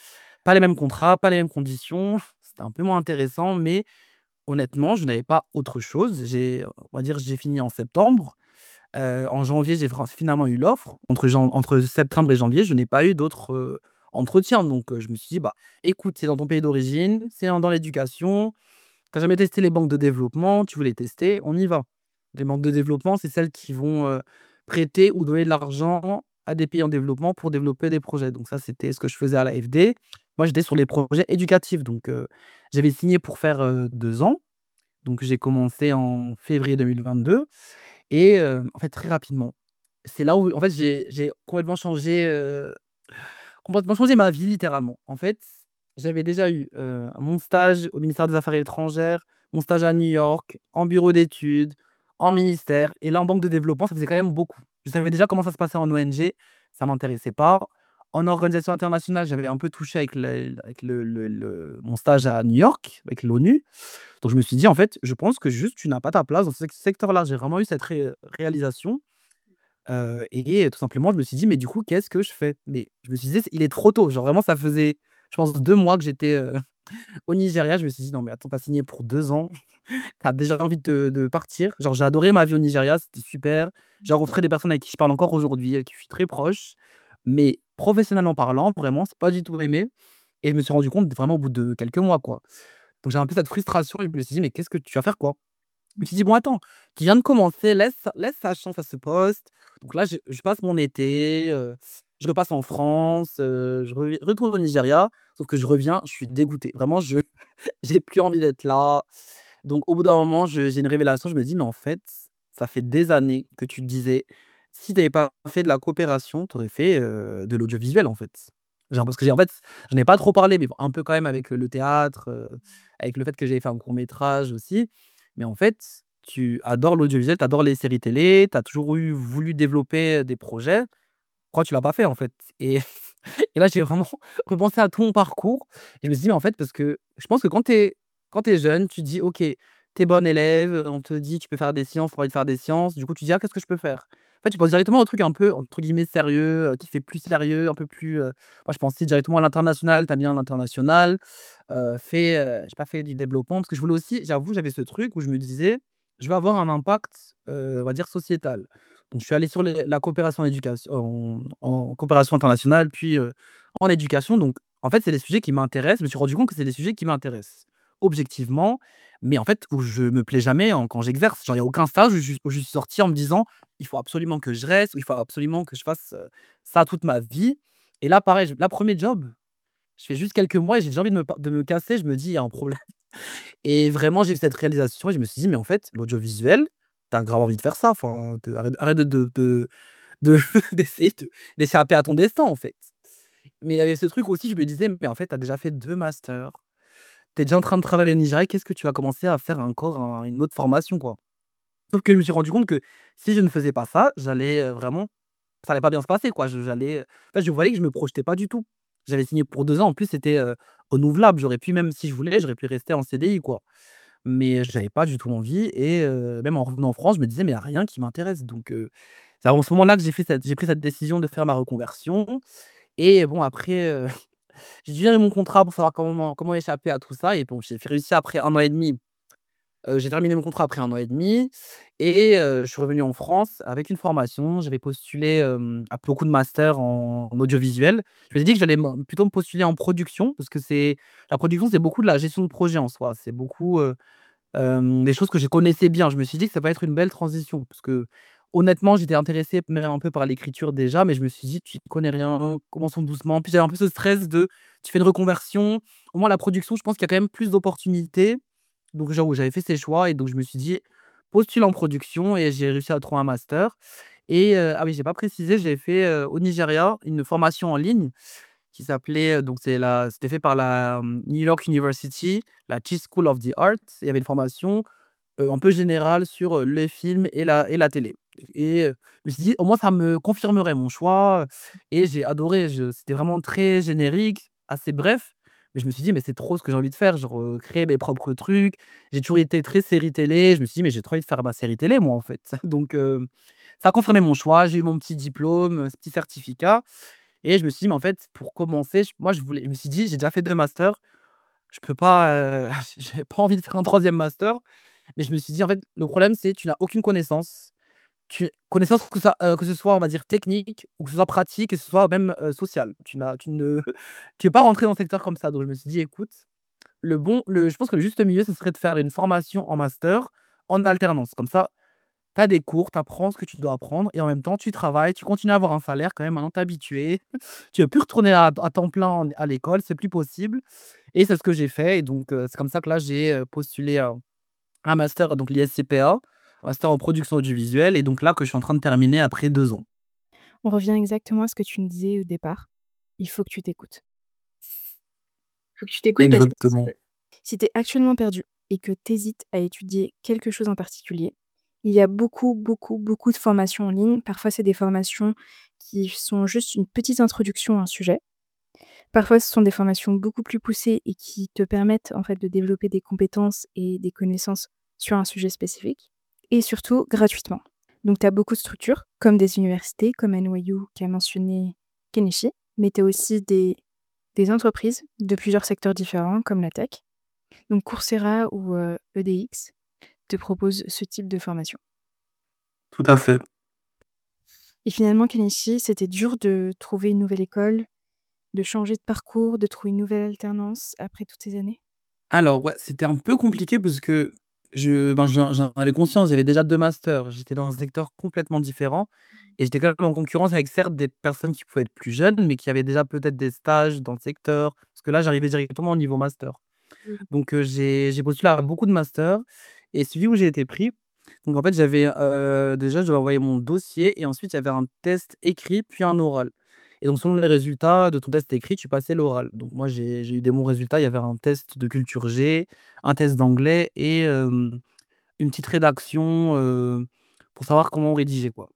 Pas les mêmes contrats, pas les mêmes conditions, c'était un peu moins intéressant, mais honnêtement, je n'avais pas autre chose. J'ai on va dire, j'ai fini en septembre. Heu, en janvier, j'ai fran finalement eu l'offre. Entre jan entre septembre et janvier, je n'ai pas eu d'autres, heu, entretiens. Donc, heu, je me suis dit: «Bah, écoute, c'est dans ton pays d'origine, c'est dans dans l'éducation, tu as jamais testé les banques de développement, tu veux les tester, on y va». Les banques de développement, c'est celles qui vont, heu, prêter ou donner de l'argent à des pays en développement pour développer des projets. Donc ça, c'était ce que je faisais à l'A F D. Moi, j'étais sur les projets éducatifs, donc, heu, j'avais signé pour faire, heu, deux ans. Donc j'ai commencé en février deux mille vingt-deux et heu, en fait, très rapidement, c'est là où en fait, j'ai j'ai complètement changé, heu, complètement changé ma vie littéralement. En fait, j'avais déjà eu, heu, mon stage au ministère des Affaires étrangères, mon stage à New York, en bureau d'études, en ministère et là en banque de développement, ça faisait quand même beaucoup. Je savais déjà comment ça se passait en O N G, ça m'intéressait pas. En organisation internationale, j'avais un peu touché avec le avec le le le mon stage à New York, avec l'ONU. Donc je me suis dit: «En fait, je pense que juste tu n'as pas ta place dans ce sec secteur-là». J'ai vraiment eu cette ré réalisation, heu et tout simplement, je me suis dit: «Mais du coup, qu'est-ce que je fais?» mais je me suis dit: «Il est trop tôt». Genre vraiment, ça faisait, je pense deux mois que j'étais, heu, au Nigeria. Je me suis dit: «Non mais attends, tu as signé pour deux ans, tu as déjà envie de de partir». Genre j'ai adoré ma vie au Nigeria, c'était super. J'ai rencontré des personnes avec qui je parle encore aujourd'hui, avec qui je suis très proche. Mais professionnellement parlant, vraiment, c'est pas du tout aimé et je me suis rendu compte vraiment au bout de quelques mois, quoi. Donc j'ai un peu cette frustration et je me suis dit: «Mais qu'est-ce que tu vas faire quoi?» Je me suis dit: «Bon attends, tu viens de commencer, laisse laisse sa chance à ce poste». Donc là, je je passe mon été, heu, je repasse en France, heu, je revi retourne au Nigeria, sauf que je reviens, je suis dégoûté. Vraiment, je j'ai plus envie d'être là. Donc au bout d'un moment, je j'ai une révélation, je me dis: «Mais en fait, ça fait des années que tu te disais, si tu avais pas fait de la coopération, tu aurais fait, heu, de l'audiovisuel, en fait». Genre parce que j'ai en fait, je n'ai pas trop parlé, mais bon, un peu quand même avec, le théâtre, heu, avec le fait que j'avais fait un court métrage aussi. Mais en fait, tu adores l'audiovisuel, tu adores les séries télé, tu as toujours eu voulu développer, des projets. Pourquoi tu l'as pas fait, en fait? Et et là, j'ai vraiment repensé à tout mon parcours et je me suis dit: «Mais en fait» parce que je pense que quand tu es quand tu es jeune, tu dis: «OK, tu es bonne élève, on te dit: «Tu peux faire des sciences», tu as envie de faire des sciences». Du coup, tu dis: «Ah, qu'est-ce que je peux faire?» En fait, tu penses directement au truc un peu, entre guillemets, «sérieux», heu, qui fait plus sérieux, un peu plus, heu moi, je pensais directement à l'international. Tu aimes bien l'international, heu, fais, heu, j'ai pas fait du développement parce que je voulais aussi, j'avoue, j'avais ce truc où je me disais: «Je vais avoir un impact, heu, on va dire sociétal». Donc je suis allé sur les la coopération en éducation en en coopération internationale, puis, heu, en éducation. Donc en fait, c'est des sujets qui m'intéressent. Je me suis rendu compte que c'est des sujets qui m'intéressent objectivement, mais en fait, où je me plais jamais en quand j'exerce. Genre, il y a aucun stage où je où je suis sorti en me disant: «Il faut absolument que je reste» ou «Il faut absolument que je fasse, heu, ça toute ma vie». Et là, pareil, je la premier job, je fais juste quelques mois et j'ai déjà envie de me pa de me casser. Je me dis: «Il y a un problème». Et vraiment, j'ai eu cette réalisation et je me suis dit: «Mais en fait, l'audiovisuel, tu as grave envie de faire ça, enfin, te arrête arrête de de de de d'essayer de d'échapper à ton destin, en fait». Mais il y avait ce truc aussi, je me disais: «Mais en fait, tu as déjà fait deux masters, tu es déjà en train de travailler au Nigeria, qu'est-ce que tu vas commencer à faire encore un une autre formation, quoi?» Sauf que je me suis rendu compte que si je ne faisais pas ça, j'allais, heu, vraiment ça allait pas bien se passer, quoi. Je j'allais, heu, en fait, je voyais que je me projetais pas du tout. J'avais signé pour deux ans, en plus, c'était, heu, renouvelable. J'aurais pu même si je voulais, j'aurais pu rester en C D I, quoi. Mais j'avais pas du tout envie et heu, même en revenant en France, je me disais: «Mais il y a rien qui m'intéresse». Donc heu, c'est à ce moment-là que j'ai fait cette j'ai pris cette décision de faire ma reconversion et bon après, heu, j'ai dû lire mon contrat pour savoir comment comment échapper à tout ça et bon, j'ai fait réussi après un an et demi. Heu, j'ai terminé mon contrat après un an et demi et heu, je suis revenu en France avec une formation. J'avais postulé, hem, à beaucoup de masters en en audiovisuel. Je me suis dit que j'allais me plutôt me postuler en production parce que c'est la production, c'est beaucoup de la gestion de projet en soi. C'est beaucoup, heu, hem, des choses que je connaissais bien. Je me suis dit que ça va être une belle transition parce que honnêtement, j'étais intéressé même un peu par l'écriture déjà, mais je me suis dit: «Tu y connais rien, commençons doucement». Puis j'avais un peu ce stress de tu fais une reconversion. Au moins la production, je pense qu'il y a quand même plus d'opportunités. Donc j'avoue, j'avais fait ces choix et donc je me suis dit: «Postule en production» et j'ai réussi à trouver un master et heu, ah oui, j'ai pas précisé, j'ai fait, heu, au Nigeria, une formation en ligne qui s'appelait, heu, donc c'est la c'était fait par la, hem, New York University, la Tisch School of the Arts. Il y avait une formation, heu, un peu générale sur, heu, les films et la et la télé et heu, je me suis dit: «Au moins ça me confirmerait mon choix», et j'ai adoré. Je C'était vraiment très générique, assez bref, mais je me suis dit: «Mais c'est trop ce que j'ai envie de faire», genre, heu, créer mes propres trucs. J'ai toujours été très série télé, je me suis dit: «Mais j'ai trop envie de faire ma série télé moi, en fait». Donc heu, ça a confirmé mon choix, j'ai eu mon petit diplôme, ce petit certificat Et je me suis dit: «Mais en fait, pour commencer», j moi je voulais je me suis dit: «J'ai déjà fait deux masters, je peux pas, heu, j'ai pas envie de faire un troisième master». Mais je me suis dit: «En fait, le problème, c'est tu n'as aucune connaissance». Tu connaissance que ça, heu, que ce soit, on va dire technique ou que ce soit pratique, que ce soit même, heu, social. Tu n'as tu ne tu es pas rentré dans le secteur comme ça. Donc je me suis dit: «Écoute, le bon le je pense que le juste milieu, ce serait de faire une formation en master en alternance. Comme ça, tu as des cours, tu apprends ce que tu dois apprendre et en même temps tu travailles, tu continues à avoir un salaire quand même, maintenant tu es habitué. Tu veux plus retourner à à temps plein en à l'école, c'est plus possible» et c'est ce que j'ai fait et donc heu, c'est comme ça que là j'ai, heu, postulé un un master, donc l'I S C P A, master en production audiovisuelle et donc là que je suis en train de terminer après deux ans. On revient exactement à ce que tu me disais au départ. Il faut que tu t'écoutes. Il faut que tu t'écoutes parce que si Exactement. si tu es actuellement perdu et que tu hésites à étudier quelque chose en particulier, il y a beaucoup, beaucoup, beaucoup de formations en ligne. Parfois, c'est des formations qui sont juste une petite introduction à un sujet. Parfois, ce sont des formations beaucoup plus poussées et qui te permettent, en fait, de développer des compétences et des connaissances sur un sujet spécifique et surtout gratuitement. Donc tu as beaucoup de structures comme des universités, comme N Y U qu'a mentionné Kenichi, mais tu as aussi des des entreprises de plusieurs secteurs différents comme la tech. Donc Coursera ou heu, E D X te proposent ce type de formation. Tout à fait. Et finalement, Kenichi, c'était dur de trouver une nouvelle école, de changer de parcours, de trouver une nouvelle alternance après toutes ces années? Alors ouais, c'était un peu compliqué parce que je ben, j'en j'en avais conscience, j'avais déjà deux masters, j'étais dans un secteur complètement différent et j'étais quand même en concurrence avec certes des personnes qui pouvaient être plus jeunes, mais qui avaient déjà peut-être des stages dans le secteur. Parce que là, j'arrivais directement au niveau master. Mmh. Donc heu, j'ai j'ai postulé à beaucoup de masters et celui où j'ai été pris, donc en fait, j'avais, heu, déjà je devais envoyer mon dossier et ensuite il y avait un test écrit puis un oral et donc selon les résultats de ton test écrit, tu passais l'oral. Donc moi, j'ai j'ai eu des bons résultats. Il y avait un test de culture G, un test d'anglais et hem, une petite rédaction, heu, pour savoir comment rédiger, quoi.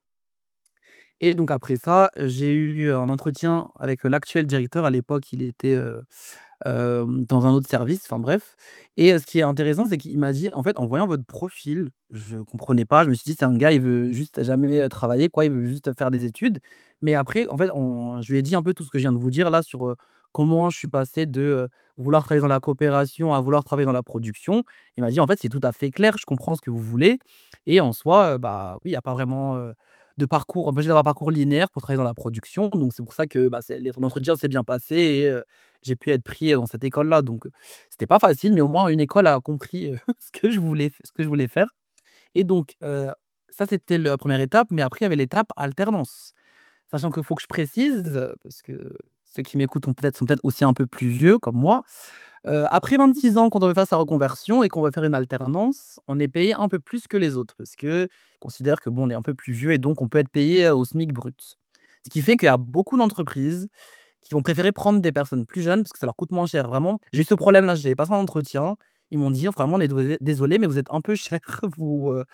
Et donc après ça, j'ai eu un entretien avec l'actuel directeur. À l'époque, il était, heu, hem, dans un autre service, enfin bref. Et heu, ce qui est intéressant, c'est qu'il m'a dit en fait, en voyant votre profil, je comprenais pas, je me suis dit: «C'est un gars, il veut juste jamais, heu, travailler quoi, il veut juste faire des études». Mais après, en fait, on je lui ai dit un peu tout ce que je viens de vous dire là sur, heu, comment je suis passé de, heu, vouloir travailler dans la coopération à vouloir travailler dans la production. Il m'a dit: «En fait, c'est tout à fait clair, je comprends ce que vous voulez et en soi, heu, bah, oui, il y a pas vraiment, heu, de parcours, on peut dire un parcours linéaire pour travailler dans la production». Donc c'est pour ça que, bah, c'est les l'entretien s'est bien passé et heu, j'ai pu être pris, dans cette école-là. Donc heu, c'était pas facile, mais au moins une école a compris, heu, ce que je voulais f ce que je voulais faire et donc heu, ça, c'était la première étape, mais après il y avait l'étape alternance. Sachant qu'il faut que je précise, heu, parce que ceux qui m'écoutent ont peut-être sont peut-être aussi un peu plus vieux comme moi. Heu, après vingt-six ans, quand on veut faire sa reconversion et qu'on veut faire une alternance, on est payé un peu plus que les autres parce qu'ils considèrent que, bon, on est un peu plus vieux et donc on peut être payé, heu, au SMIC brut. Ce qui fait qu'il y a beaucoup d'entreprises qui vont préférer prendre des personnes plus jeunes parce que ça leur coûte moins cher. Vraiment, j'ai eu ce problème-là, j'avais passé un entretien, ils m'ont dit: «Vraiment, on est dosé désolé, mais vous êtes un peu cher, vous, heu»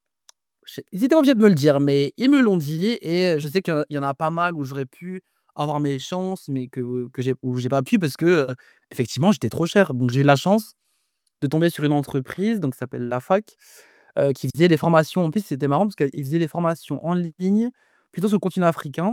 je ils étaient pas obligés de me le dire, mais ils me l'ont dit et heu, je sais qu'il y en a il y en a pas mal où j'aurais pu avoir mes chances, mais que que j'ai où j'ai pas pu parce que, heu, effectivement, j'étais trop cher. Donc j'ai eu la chance de tomber sur une entreprise, donc ça s'appelle La Fac, heu, qui faisait des formations. En plus, c'était marrant parce qu'ils faisaient des formations en ligne, plutôt sur le continent africain,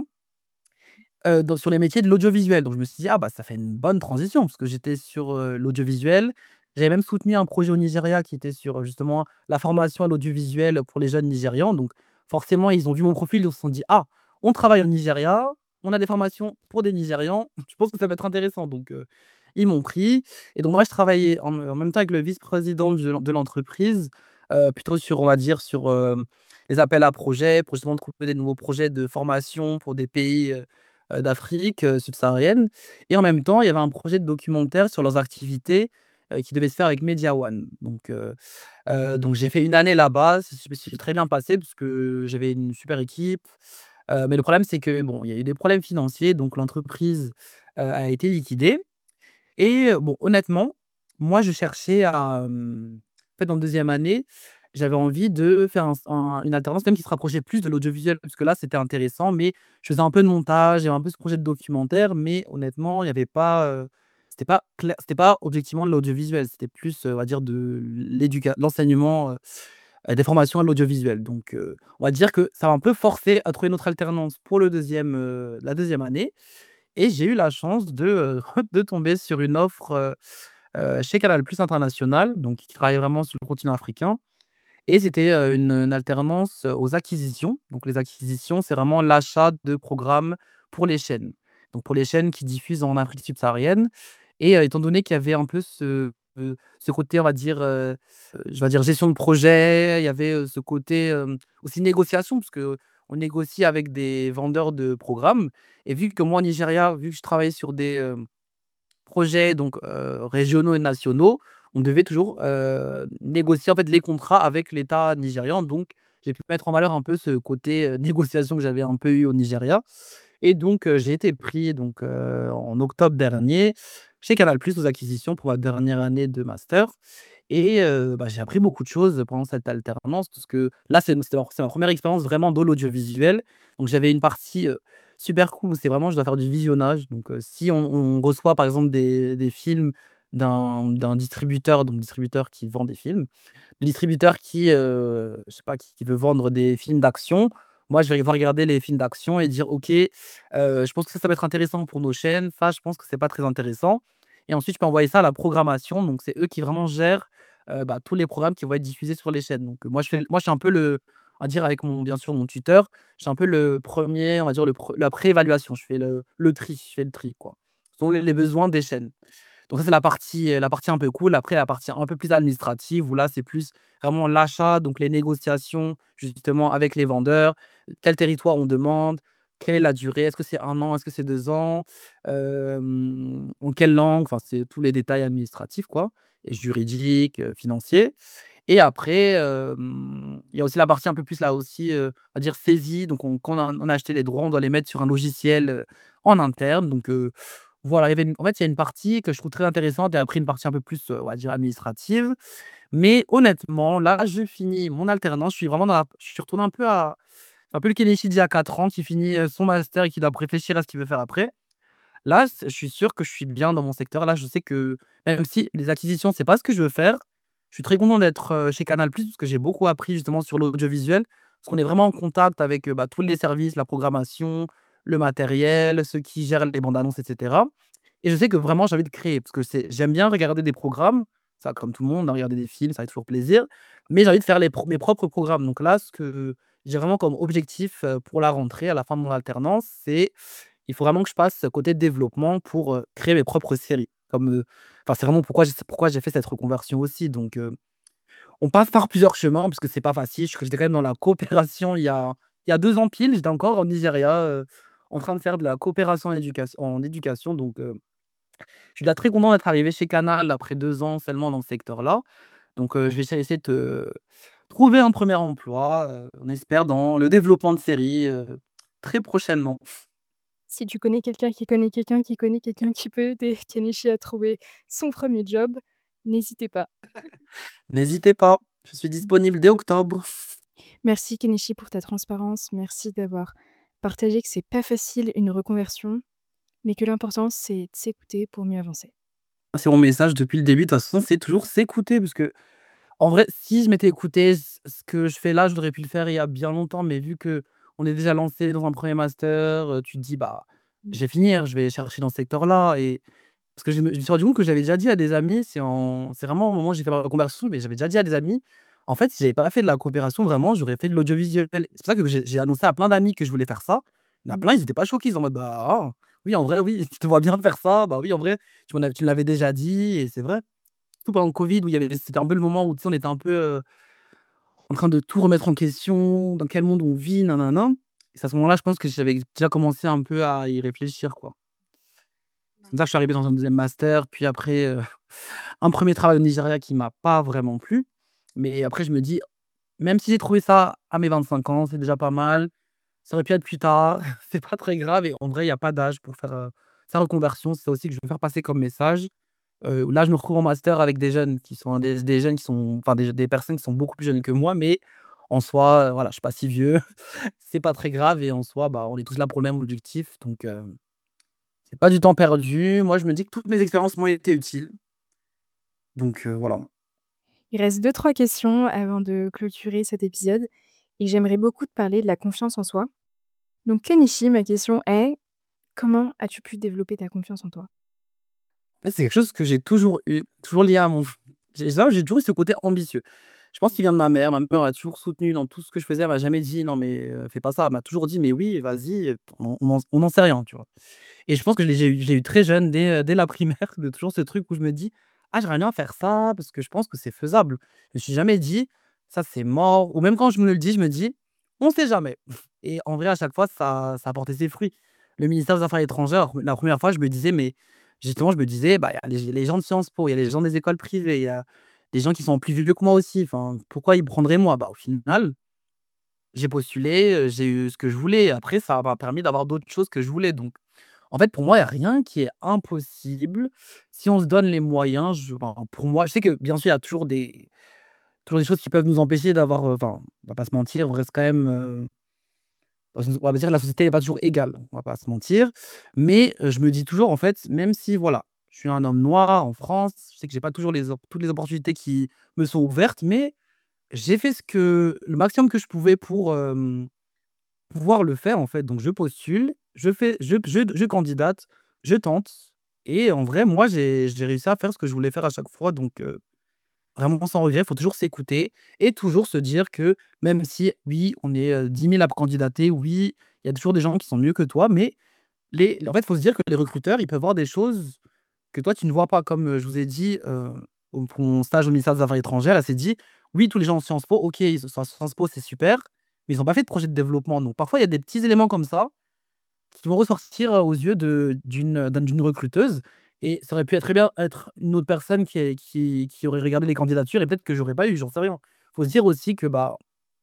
heu, dans sur les métiers de l'audiovisuel. Donc je me suis dit: «Ah bah, ça fait une bonne transition» parce que j'étais sur, heu, l'audiovisuel. J'avais même soutenu un projet au Nigeria qui était sur, heu, justement la formation à l'audiovisuel pour les jeunes nigérians. Donc forcément, ils ont vu mon profil, ils se sont dit: «Ah, on travaille au Nigeria, on a des formations pour des Nigérians, je pense que ça va être intéressant». Donc heu, ils m'ont pris et donc moi je travaillais en en même temps avec le vice-président de l'en de l'entreprise, heu, plutôt sur, on va dire, sur, hem, les appels à projets pour justement trouver des nouveaux projets de formation pour des pays, heu heu, d'Afrique, heu, subsaharienne et en même temps, il y avait un projet de documentaire sur leurs activités, heu, qui devait se faire avec Media One. Donc heu heu, donc j'ai fait une année là-bas, ça s'est s'est très bien passé parce que j'avais une super équipe, heu, mais le problème, c'est que bon, il y a eu des problèmes financiers, donc l'entreprise, heu, a été liquidée et heu, bon, honnêtement, moi, je cherchais à, hem, en fait, en deuxième année, j'avais envie de faire un s un une alternance même qui se rapprochait plus de l'audiovisuel parce que là, c'était intéressant, mais je faisais un peu de montage, il y avait un peu ce projet de documentaire, mais honnêtement, il y avait pas, heu, c'était pas clair c'était pas objectivement de l'audiovisuel, c'était plus, heu, on va dire de l'éduca l'enseignement, heu heu, des formations à l'audiovisuel. Donc heu, on va dire que ça m'a un peu forcé à trouver une autre alternance pour le deuxième, heu, la deuxième année et j'ai eu la chance de, heu, de tomber sur une offre, heu heu, chez Canal+ International, donc qui travaille vraiment sur le continent africain et c'était, heu, une, une alternance, heu, aux acquisitions. Donc les acquisitions, c'est vraiment l'achat de programmes pour les chaînes. Donc pour les chaînes qui diffusent en Afrique subsaharienne et heu, étant donné qu'il y avait un peu ce, heu, ce côté, on va dire, heu, je vais dire gestion de projet, il y avait, heu, ce côté, hem, aussi négociation parce qu'on négocie avec des vendeurs de programmes et vu que moi, au Nigeria, vu que je travaillais sur des, hem, projets donc heu, régionaux et nationaux, on devait toujours, heu, négocier en fait les contrats avec l'État nigérian. Donc j'ai pu mettre en valeur un peu ce côté, heu, négociation que j'avais un peu eu au Nigeria et donc heu, j'ai été pris donc heu, en octobre dernier chez Canal+ aux acquisitions pour ma dernière année de master et heu, bah, j'ai appris beaucoup de choses pendant cette alternance parce que là, c'est c'était ma c'est ma première expérience vraiment dans l'audiovisuel. Donc j'avais une partie, heu, super cool où c'est vraiment je dois faire du visionnage. Donc heu, si on on reçoit par exemple des des films d'un d'un distributeur, donc distributeur qui vend des films, le distributeur qui, heu, je sais pas, qui qui veut vendre des films d'action, moi je vais devoir regarder les films d'action et dire: «OK, heu, je pense que ça, ça va être intéressant pour nos chaînes, ça je pense que c'est pas très intéressant» et ensuite je peux envoyer ça à la programmation, donc c'est eux qui vraiment gèrent, heu, bah, tous les programmes qui vont être diffusés sur les chaînes. Donc heu, moi je fais moi je suis un peu le on va dire avec mon bien sûr mon tuteur, je suis un peu le premier on va dire le pre la pré-évaluation, je fais le le tri, je fais le tri quoi, selon les les besoins des chaînes. Donc ça, c'est la partie, heu, la partie un peu cool. Après, la partie un peu plus administrative où là, c'est plus vraiment l'achat, donc les négociations justement avec les vendeurs. Quel territoire on demande? Quelle est la durée? Est-ce que c'est un an? Est-ce que c'est deux ans? Hem, en quelle langue? Enfin, c'est tous les détails administratifs quoi et juridiques, heu, financiers et après, hem, il y a aussi la partie un peu plus là aussi, heu, on va dire saisie. Donc on quand on a on a acheté les droits, on doit les mettre sur un logiciel, heu, en interne. Donc heu, voilà, il y avait une en fait, il y a une partie que je trouve très intéressante et après une partie un peu plus, heu, on va dire administrative. Mais honnêtement, là, je finis mon alternance, je suis vraiment dans la je suis retourné un peu à un peu le Kenichi d'il y a quatre ans qui finit, heu, son master et qui doit réfléchir à ce qu'il veut faire après. Là, c je suis sûr que je suis bien dans mon secteur. Là, je sais que même si les acquisitions, c'est pas ce que je veux faire, je suis très content d'être, heu, chez Canal+ parce que j'ai beaucoup appris justement sur l'audiovisuel. Parce qu'on est vraiment en contact avec, heu, bah, tous les services, la programmation, le matériel, ceux qui gèrent les bandes annonces et cetera et je sais que vraiment j'ai envie de créer parce que c'est j'aime bien regarder des programmes, ça comme tout le monde, hein, regarder des films, ça fait toujours plaisir, mais j'ai envie de faire les pro mes propres programmes. Donc là, ce que j'ai vraiment comme objectif, heu, pour la rentrée, à la fin de mon alternance, c'est il faut vraiment que je passe ce côté développement pour, heu, créer mes propres séries. Comme, heu, enfin, c'est vraiment pourquoi j'ai c'est pourquoi j'ai fait cette reconversion aussi. Donc, heu, on passe par plusieurs chemins parce que c'est pas facile. Je j'étais quand même dans la coopération il y a il y a deux ans pile, j'étais encore au Nigeria, heu, en train de faire de la coopération en éducation en éducation. Donc, heu, je suis là très content d'être arrivé chez Canal après deux ans seulement dans ce secteur-là. Donc, heu, je vais essayer essayer de te trouver un premier emploi, heu, on espère dans le développement de séries, heu, très prochainement. Si tu connais quelqu'un qui connaît quelqu'un qui connaît quelqu'un qui peut aider Kenichi à trouver son premier job, n'hésitez pas. N'hésitez pas, je suis disponible dès octobre. Merci Kenichi pour ta transparence. Merci d'avoir partagé que c'est pas facile une reconversion, mais que l'important c'est de s'écouter pour mieux avancer. C'est mon message depuis le début, de toute façon, c'est toujours s'écouter parce que en vrai, si je m'étais écouté, ce ce que je fais là, j'aurais pu le faire il y a bien longtemps, mais vu que on est déjà lancé dans un premier master, heu, tu te dis: «Bah, Mmh. je vais finir, je vais chercher dans ce secteur-là» et parce que je me je me suis rendu compte que j'avais déjà dit à des amis, c'est en c'est vraiment au moment où j'ai fait ma reconversion, mais j'avais déjà dit à des amis, en fait, si j'avais pas fait de la coopération, vraiment, j'aurais fait de l'audiovisuel. C'est pour ça que j'ai j'ai annoncé à plein d'amis que je voulais faire ça. Il y en a Mmh. plein, ils étaient pas choqués, ils étaient en mode: «Bah, ah, oui, en vrai, oui, je te vois bien faire ça. Bah, oui, en vrai, tu m'en avais tu me l'avais déjà dit» et c'est vrai. Surtout pendant le covid où il y avait c'était un peu le moment où, tu sais, on était un peu, heu, en train de tout remettre en question, dans quel monde on vit, nin nin nin et c'est à ce moment-là, je pense que j'avais déjà commencé un peu à y réfléchir, quoi. C'est comme ça que je suis arrivé dans un deuxième master, puis après, heu, un premier travail au Nigeria qui m'a pas vraiment plu. Mais après je me dis: «Même si j'ai trouvé ça à mes vingt-cinq ans, c'est déjà pas mal. Ça aurait pu être plus tard, c'est pas très grave» et en vrai, il y a pas d'âge pour faire, heu, sa reconversion. C'est ça aussi que je veux faire passer comme message. Heu, là, je me retrouve en master avec des jeunes qui sont des des jeunes qui sont enfin des des personnes qui sont beaucoup plus jeunes que moi, mais en soi, heu, voilà, je suis pas si vieux, c'est pas très grave et en soi, bah, on est tous là pour le même objectif donc heu, c'est pas du temps perdu. Moi, je me dis que toutes mes expériences m'ont été utiles donc heu, voilà. Il reste deux trois questions avant de clôturer cet épisode et j'aimerais beaucoup te parler de la confiance en soi. Donc Kenichi, ma question est: Comment as-tu pu développer ta confiance en toi? En fait, c'est quelque chose que j'ai toujours eu, toujours lié à mon f j'ai ça, j'ai toujours eu ce côté ambitieux. Je pense qu'il vient de ma mère. Ma mère m'a toujours soutenu dans tout ce que je faisais. Elle m'a jamais dit: «Non mais heu, fais pas ça». Elle m'a toujours dit: «Mais oui, vas-y, heu, on on n'en on n'en sait rien», tu vois? Et je pense que je l'ai j'ai eu je l'ai eu très jeune, dès, heu, dès la primaire, de toujours ce truc où je me dis: «Ah, j'aimerais bien faire ça parce que je pense que c'est faisable». Je me suis jamais dit: «Ça, c'est mort», ou même quand je me le dis, je me dis: «On sait jamais». Et en vrai, à chaque fois, ça ça a porté ses fruits. Le ministère des affaires étrangères, la première fois, je me disais mais justement, je me disais: «Bah, il y a les les gens de Sciences Po, il y a les gens des écoles privées, il y a des gens qui sont plus vieux que moi aussi, enfin, pourquoi ils prendraient moi?» Bah, au final, j'ai postulé, heu, j'ai eu ce que je voulais. Après, ça m'a permis d'avoir d'autres choses que je voulais. Donc en fait, pour moi, il y a rien qui est impossible si on se donne les moyens. Je enfin, pour moi, je sais que bien sûr, il y a toujours des toujours des choses qui peuvent nous empêcher d'avoir, heu, enfin, on va pas se mentir, on reste quand même, heu, dans une on va dire la société n'est pas toujours égale, on va pas se mentir. Mais, heu, je me dis toujours en fait, même si voilà, je suis un homme noir en France, je sais que j'ai pas toujours les op toutes les opportunités qui me sont ouvertes, mais j'ai fait ce que le maximum que je pouvais pour, hem, pouvoir le faire en fait. Donc je postule, je fais je je je candidate, je tente, et en vrai, moi, j'ai j'ai réussi à faire ce que je voulais faire à chaque fois. Donc heu, vraiment sans regret, il faut toujours s'écouter et toujours se dire que même si, oui, on est, heu, dix mille à candidater, oui, il y a toujours des gens qui sont mieux que toi, mais les en fait, il faut se dire que les recruteurs, ils peuvent voir des choses que toi, tu ne vois pas. Comme, heu, je vous ai dit, heu, au pour mon stage au ministère des Affaires étrangères, elle s'est dit: «Oui, tous les gens ont Sciences Po, OK, ils sont à Sciences Po, c'est super, mais ils ont pas fait de projet de développement». Donc parfois, il y a des petits éléments comme ça qui vont ressortir, heu, aux yeux de d'une, heu, d'une recruteuse, et ça aurait pu être très bien être une autre personne qui est qui qui aurait regardé les candidatures et peut-être que j'aurais pas eu, j'en sais rien. Faut se dire aussi que, bah,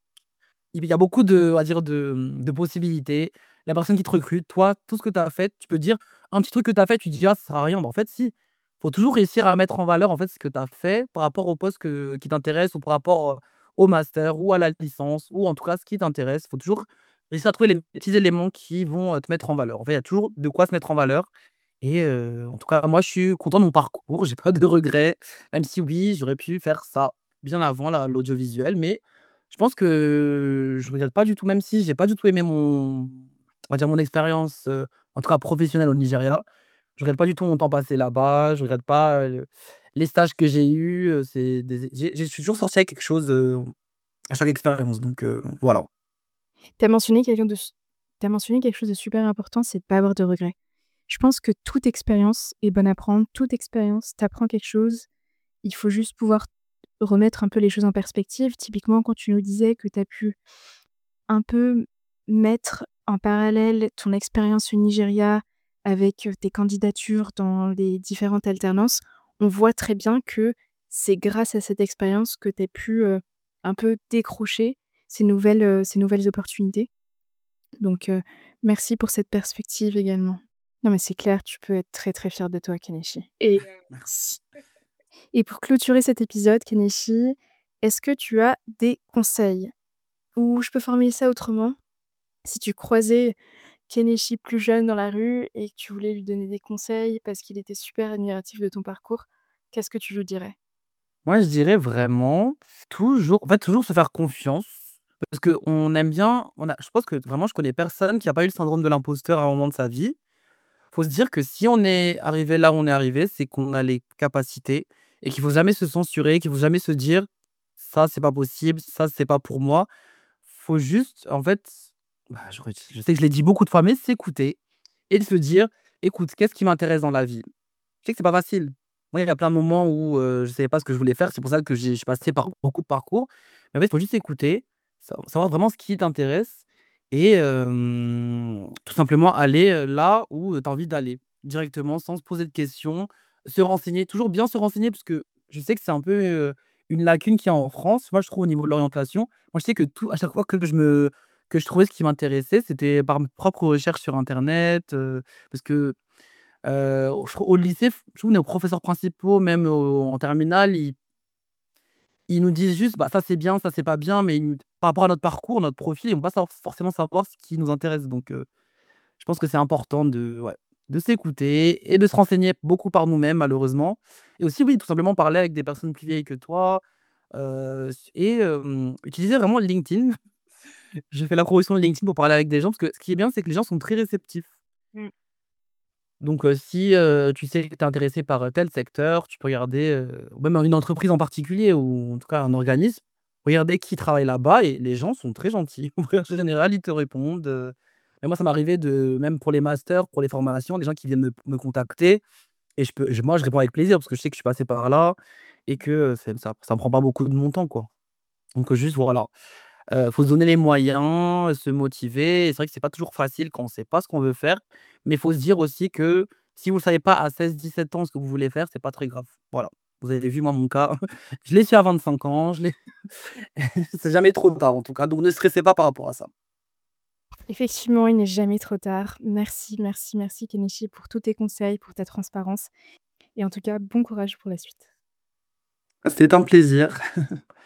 il y a beaucoup de on va dire de, mmh, de possibilités. La personne qui te recrute, toi, tout ce que tu as fait, tu peux dire un petit truc que tu as fait, tu te dis: «Ah, ça sert à rien». Bah, en fait, si. Faut toujours réussir à mettre en valeur, en fait, ce que tu as fait par rapport au poste que qui t'intéresse, ou par rapport, heu, au master ou à la licence, ou en tout cas ce qui t'intéresse. Faut toujours réussir à trouver les petits éléments qui vont, heu, te mettre en valeur. En fait, il y a toujours de quoi se mettre en valeur, et heu, en tout cas, moi, je suis content de mon parcours, j'ai pas de regrets, même si oui, j'aurais pu faire ça bien avant, la l'audiovisuel, mais je pense que je regrette pas du tout, même si j'ai pas du tout aimé mon on va dire mon expérience, heu, en tout cas professionnelle au Nigeria. Je regrette pas du tout mon temps passé là-bas, je regrette pas, heu, les stages que j'ai eus, heu, c'est des j'ai j'ai je suis toujours sorti avec quelque chose, heu, à chaque expérience, donc heu, voilà. Tu as mentionné quelqu'un de s tu mentionné quelque chose de super important, c'est de pas avoir de regrets. Je pense que toute expérience est bonne à prendre, toute expérience t'apprend quelque chose. Il faut juste pouvoir remettre un peu les choses en perspective. Typiquement, quand tu nous disais que tu as pu un peu mettre en parallèle ton expérience au Nigeria avec, heu, tes candidatures dans les différentes alternances, on voit très bien que c'est grâce à cette expérience que tu as pu, heu, un peu décrocher ces nouvelles, heu, ces nouvelles opportunités. Donc, heu, merci pour cette perspective également. Non, mais c'est clair, tu peux être très, très fier de toi, Kenichi. Et Merci. et pour clôturer cet épisode, Kenichi, est-ce que tu as des conseils? Ou je peux formuler ça autrement, si tu croisais Kenichi plus jeune dans la rue et que tu voulais lui donner des conseils parce qu'il était super admiratif de ton parcours, qu'est-ce que tu lui dirais? Moi, je dirais vraiment toujours en fait, toujours se faire confiance, parce qu'on aime bien on a je pense que vraiment je connais personne qui a pas eu le syndrome de l'imposteur à un moment de sa vie. Faut se dire que si on est arrivé là où on est arrivé, c'est qu'on a les capacités, et qu'il faut jamais se censurer, qu'il faut jamais se dire: «Ça, c'est pas possible, ça, c'est pas pour moi». Faut juste, en fait, bah, j'aurais je sais que je l'ai dit beaucoup de fois, mais s'écouter et de se dire: «Écoute, qu'est-ce qui m'intéresse dans la vie?» Je sais que c'est pas facile. Moi, il y a plein de moments où, heu, je savais pas ce que je voulais faire. C'est pour ça que j'ai je suis passé par beaucoup de parcours. Mais en fait, il faut juste écouter, sa savoir vraiment ce qui t'intéresse, et hem, tout simplement aller, heu, là où, tu as envie d'aller, directement, sans se poser de questions. Se renseigner, toujours bien se renseigner, parce que je sais que c'est un peu, heu, une lacune qu'il y a en France. Moi, je trouve, au niveau de l'orientation. Moi, je sais que tout à chaque fois que je me que je trouvais ce qui m'intéressait, c'était par mes propres recherches sur internet, heu, parce que Heu, je trouve au lycée, f je trouve nos professeurs principaux, même au en terminale, ils ils nous disent juste: «Bah, ça c'est bien, ça c'est pas bien», mais ils par rapport à notre parcours, notre profil, ils vont pas savoir forcément savoir ce qui nous intéresse. Donc heu, je pense que c'est important de ouais, de s'écouter et de se renseigner beaucoup par nous-mêmes, malheureusement. Et aussi, oui, tout simplement parler avec des personnes plus vieilles que toi, heu, s et hem, utiliser vraiment LinkedIn. Je fais la promotion de LinkedIn pour parler avec des gens, parce que ce qui est bien, c'est que les gens sont très réceptifs. Mmh. Donc heu, si, heu, tu sais que tu es intéressé par, heu, tel secteur, tu peux regarder, heu, ou même une entreprise en particulier ou en tout cas un organisme, regarder qui travaille là-bas et les gens sont très gentils. En général, ils te répondent, heu et moi ça m'arrivait de même pour les masters, pour les formations, des gens qui viennent me me contacter et je peux je moi je réponds avec plaisir parce que je sais que je suis passé par là et que, heu, c'est ça ça me prend pas beaucoup de mon temps, quoi. Donc heu, juste voilà, heu, faut se donner les moyens, se motiver et c'est vrai que c'est pas toujours facile quand on sait pas ce qu'on veut faire, mais il faut se dire aussi que si vous ne savez pas à seize dix-sept ans ce que vous voulez faire, c'est pas très grave. Voilà. Vous avez vu moi mon cas, je l'ai su à vingt-cinq ans, je l'ai c'est jamais trop tard en tout cas, donc ne stressez pas par rapport à ça. Effectivement, il n'est jamais trop tard. Merci, merci, merci Kenichi pour tous tes conseils, pour ta transparence et en tout cas, bon courage pour la suite. C'était un plaisir.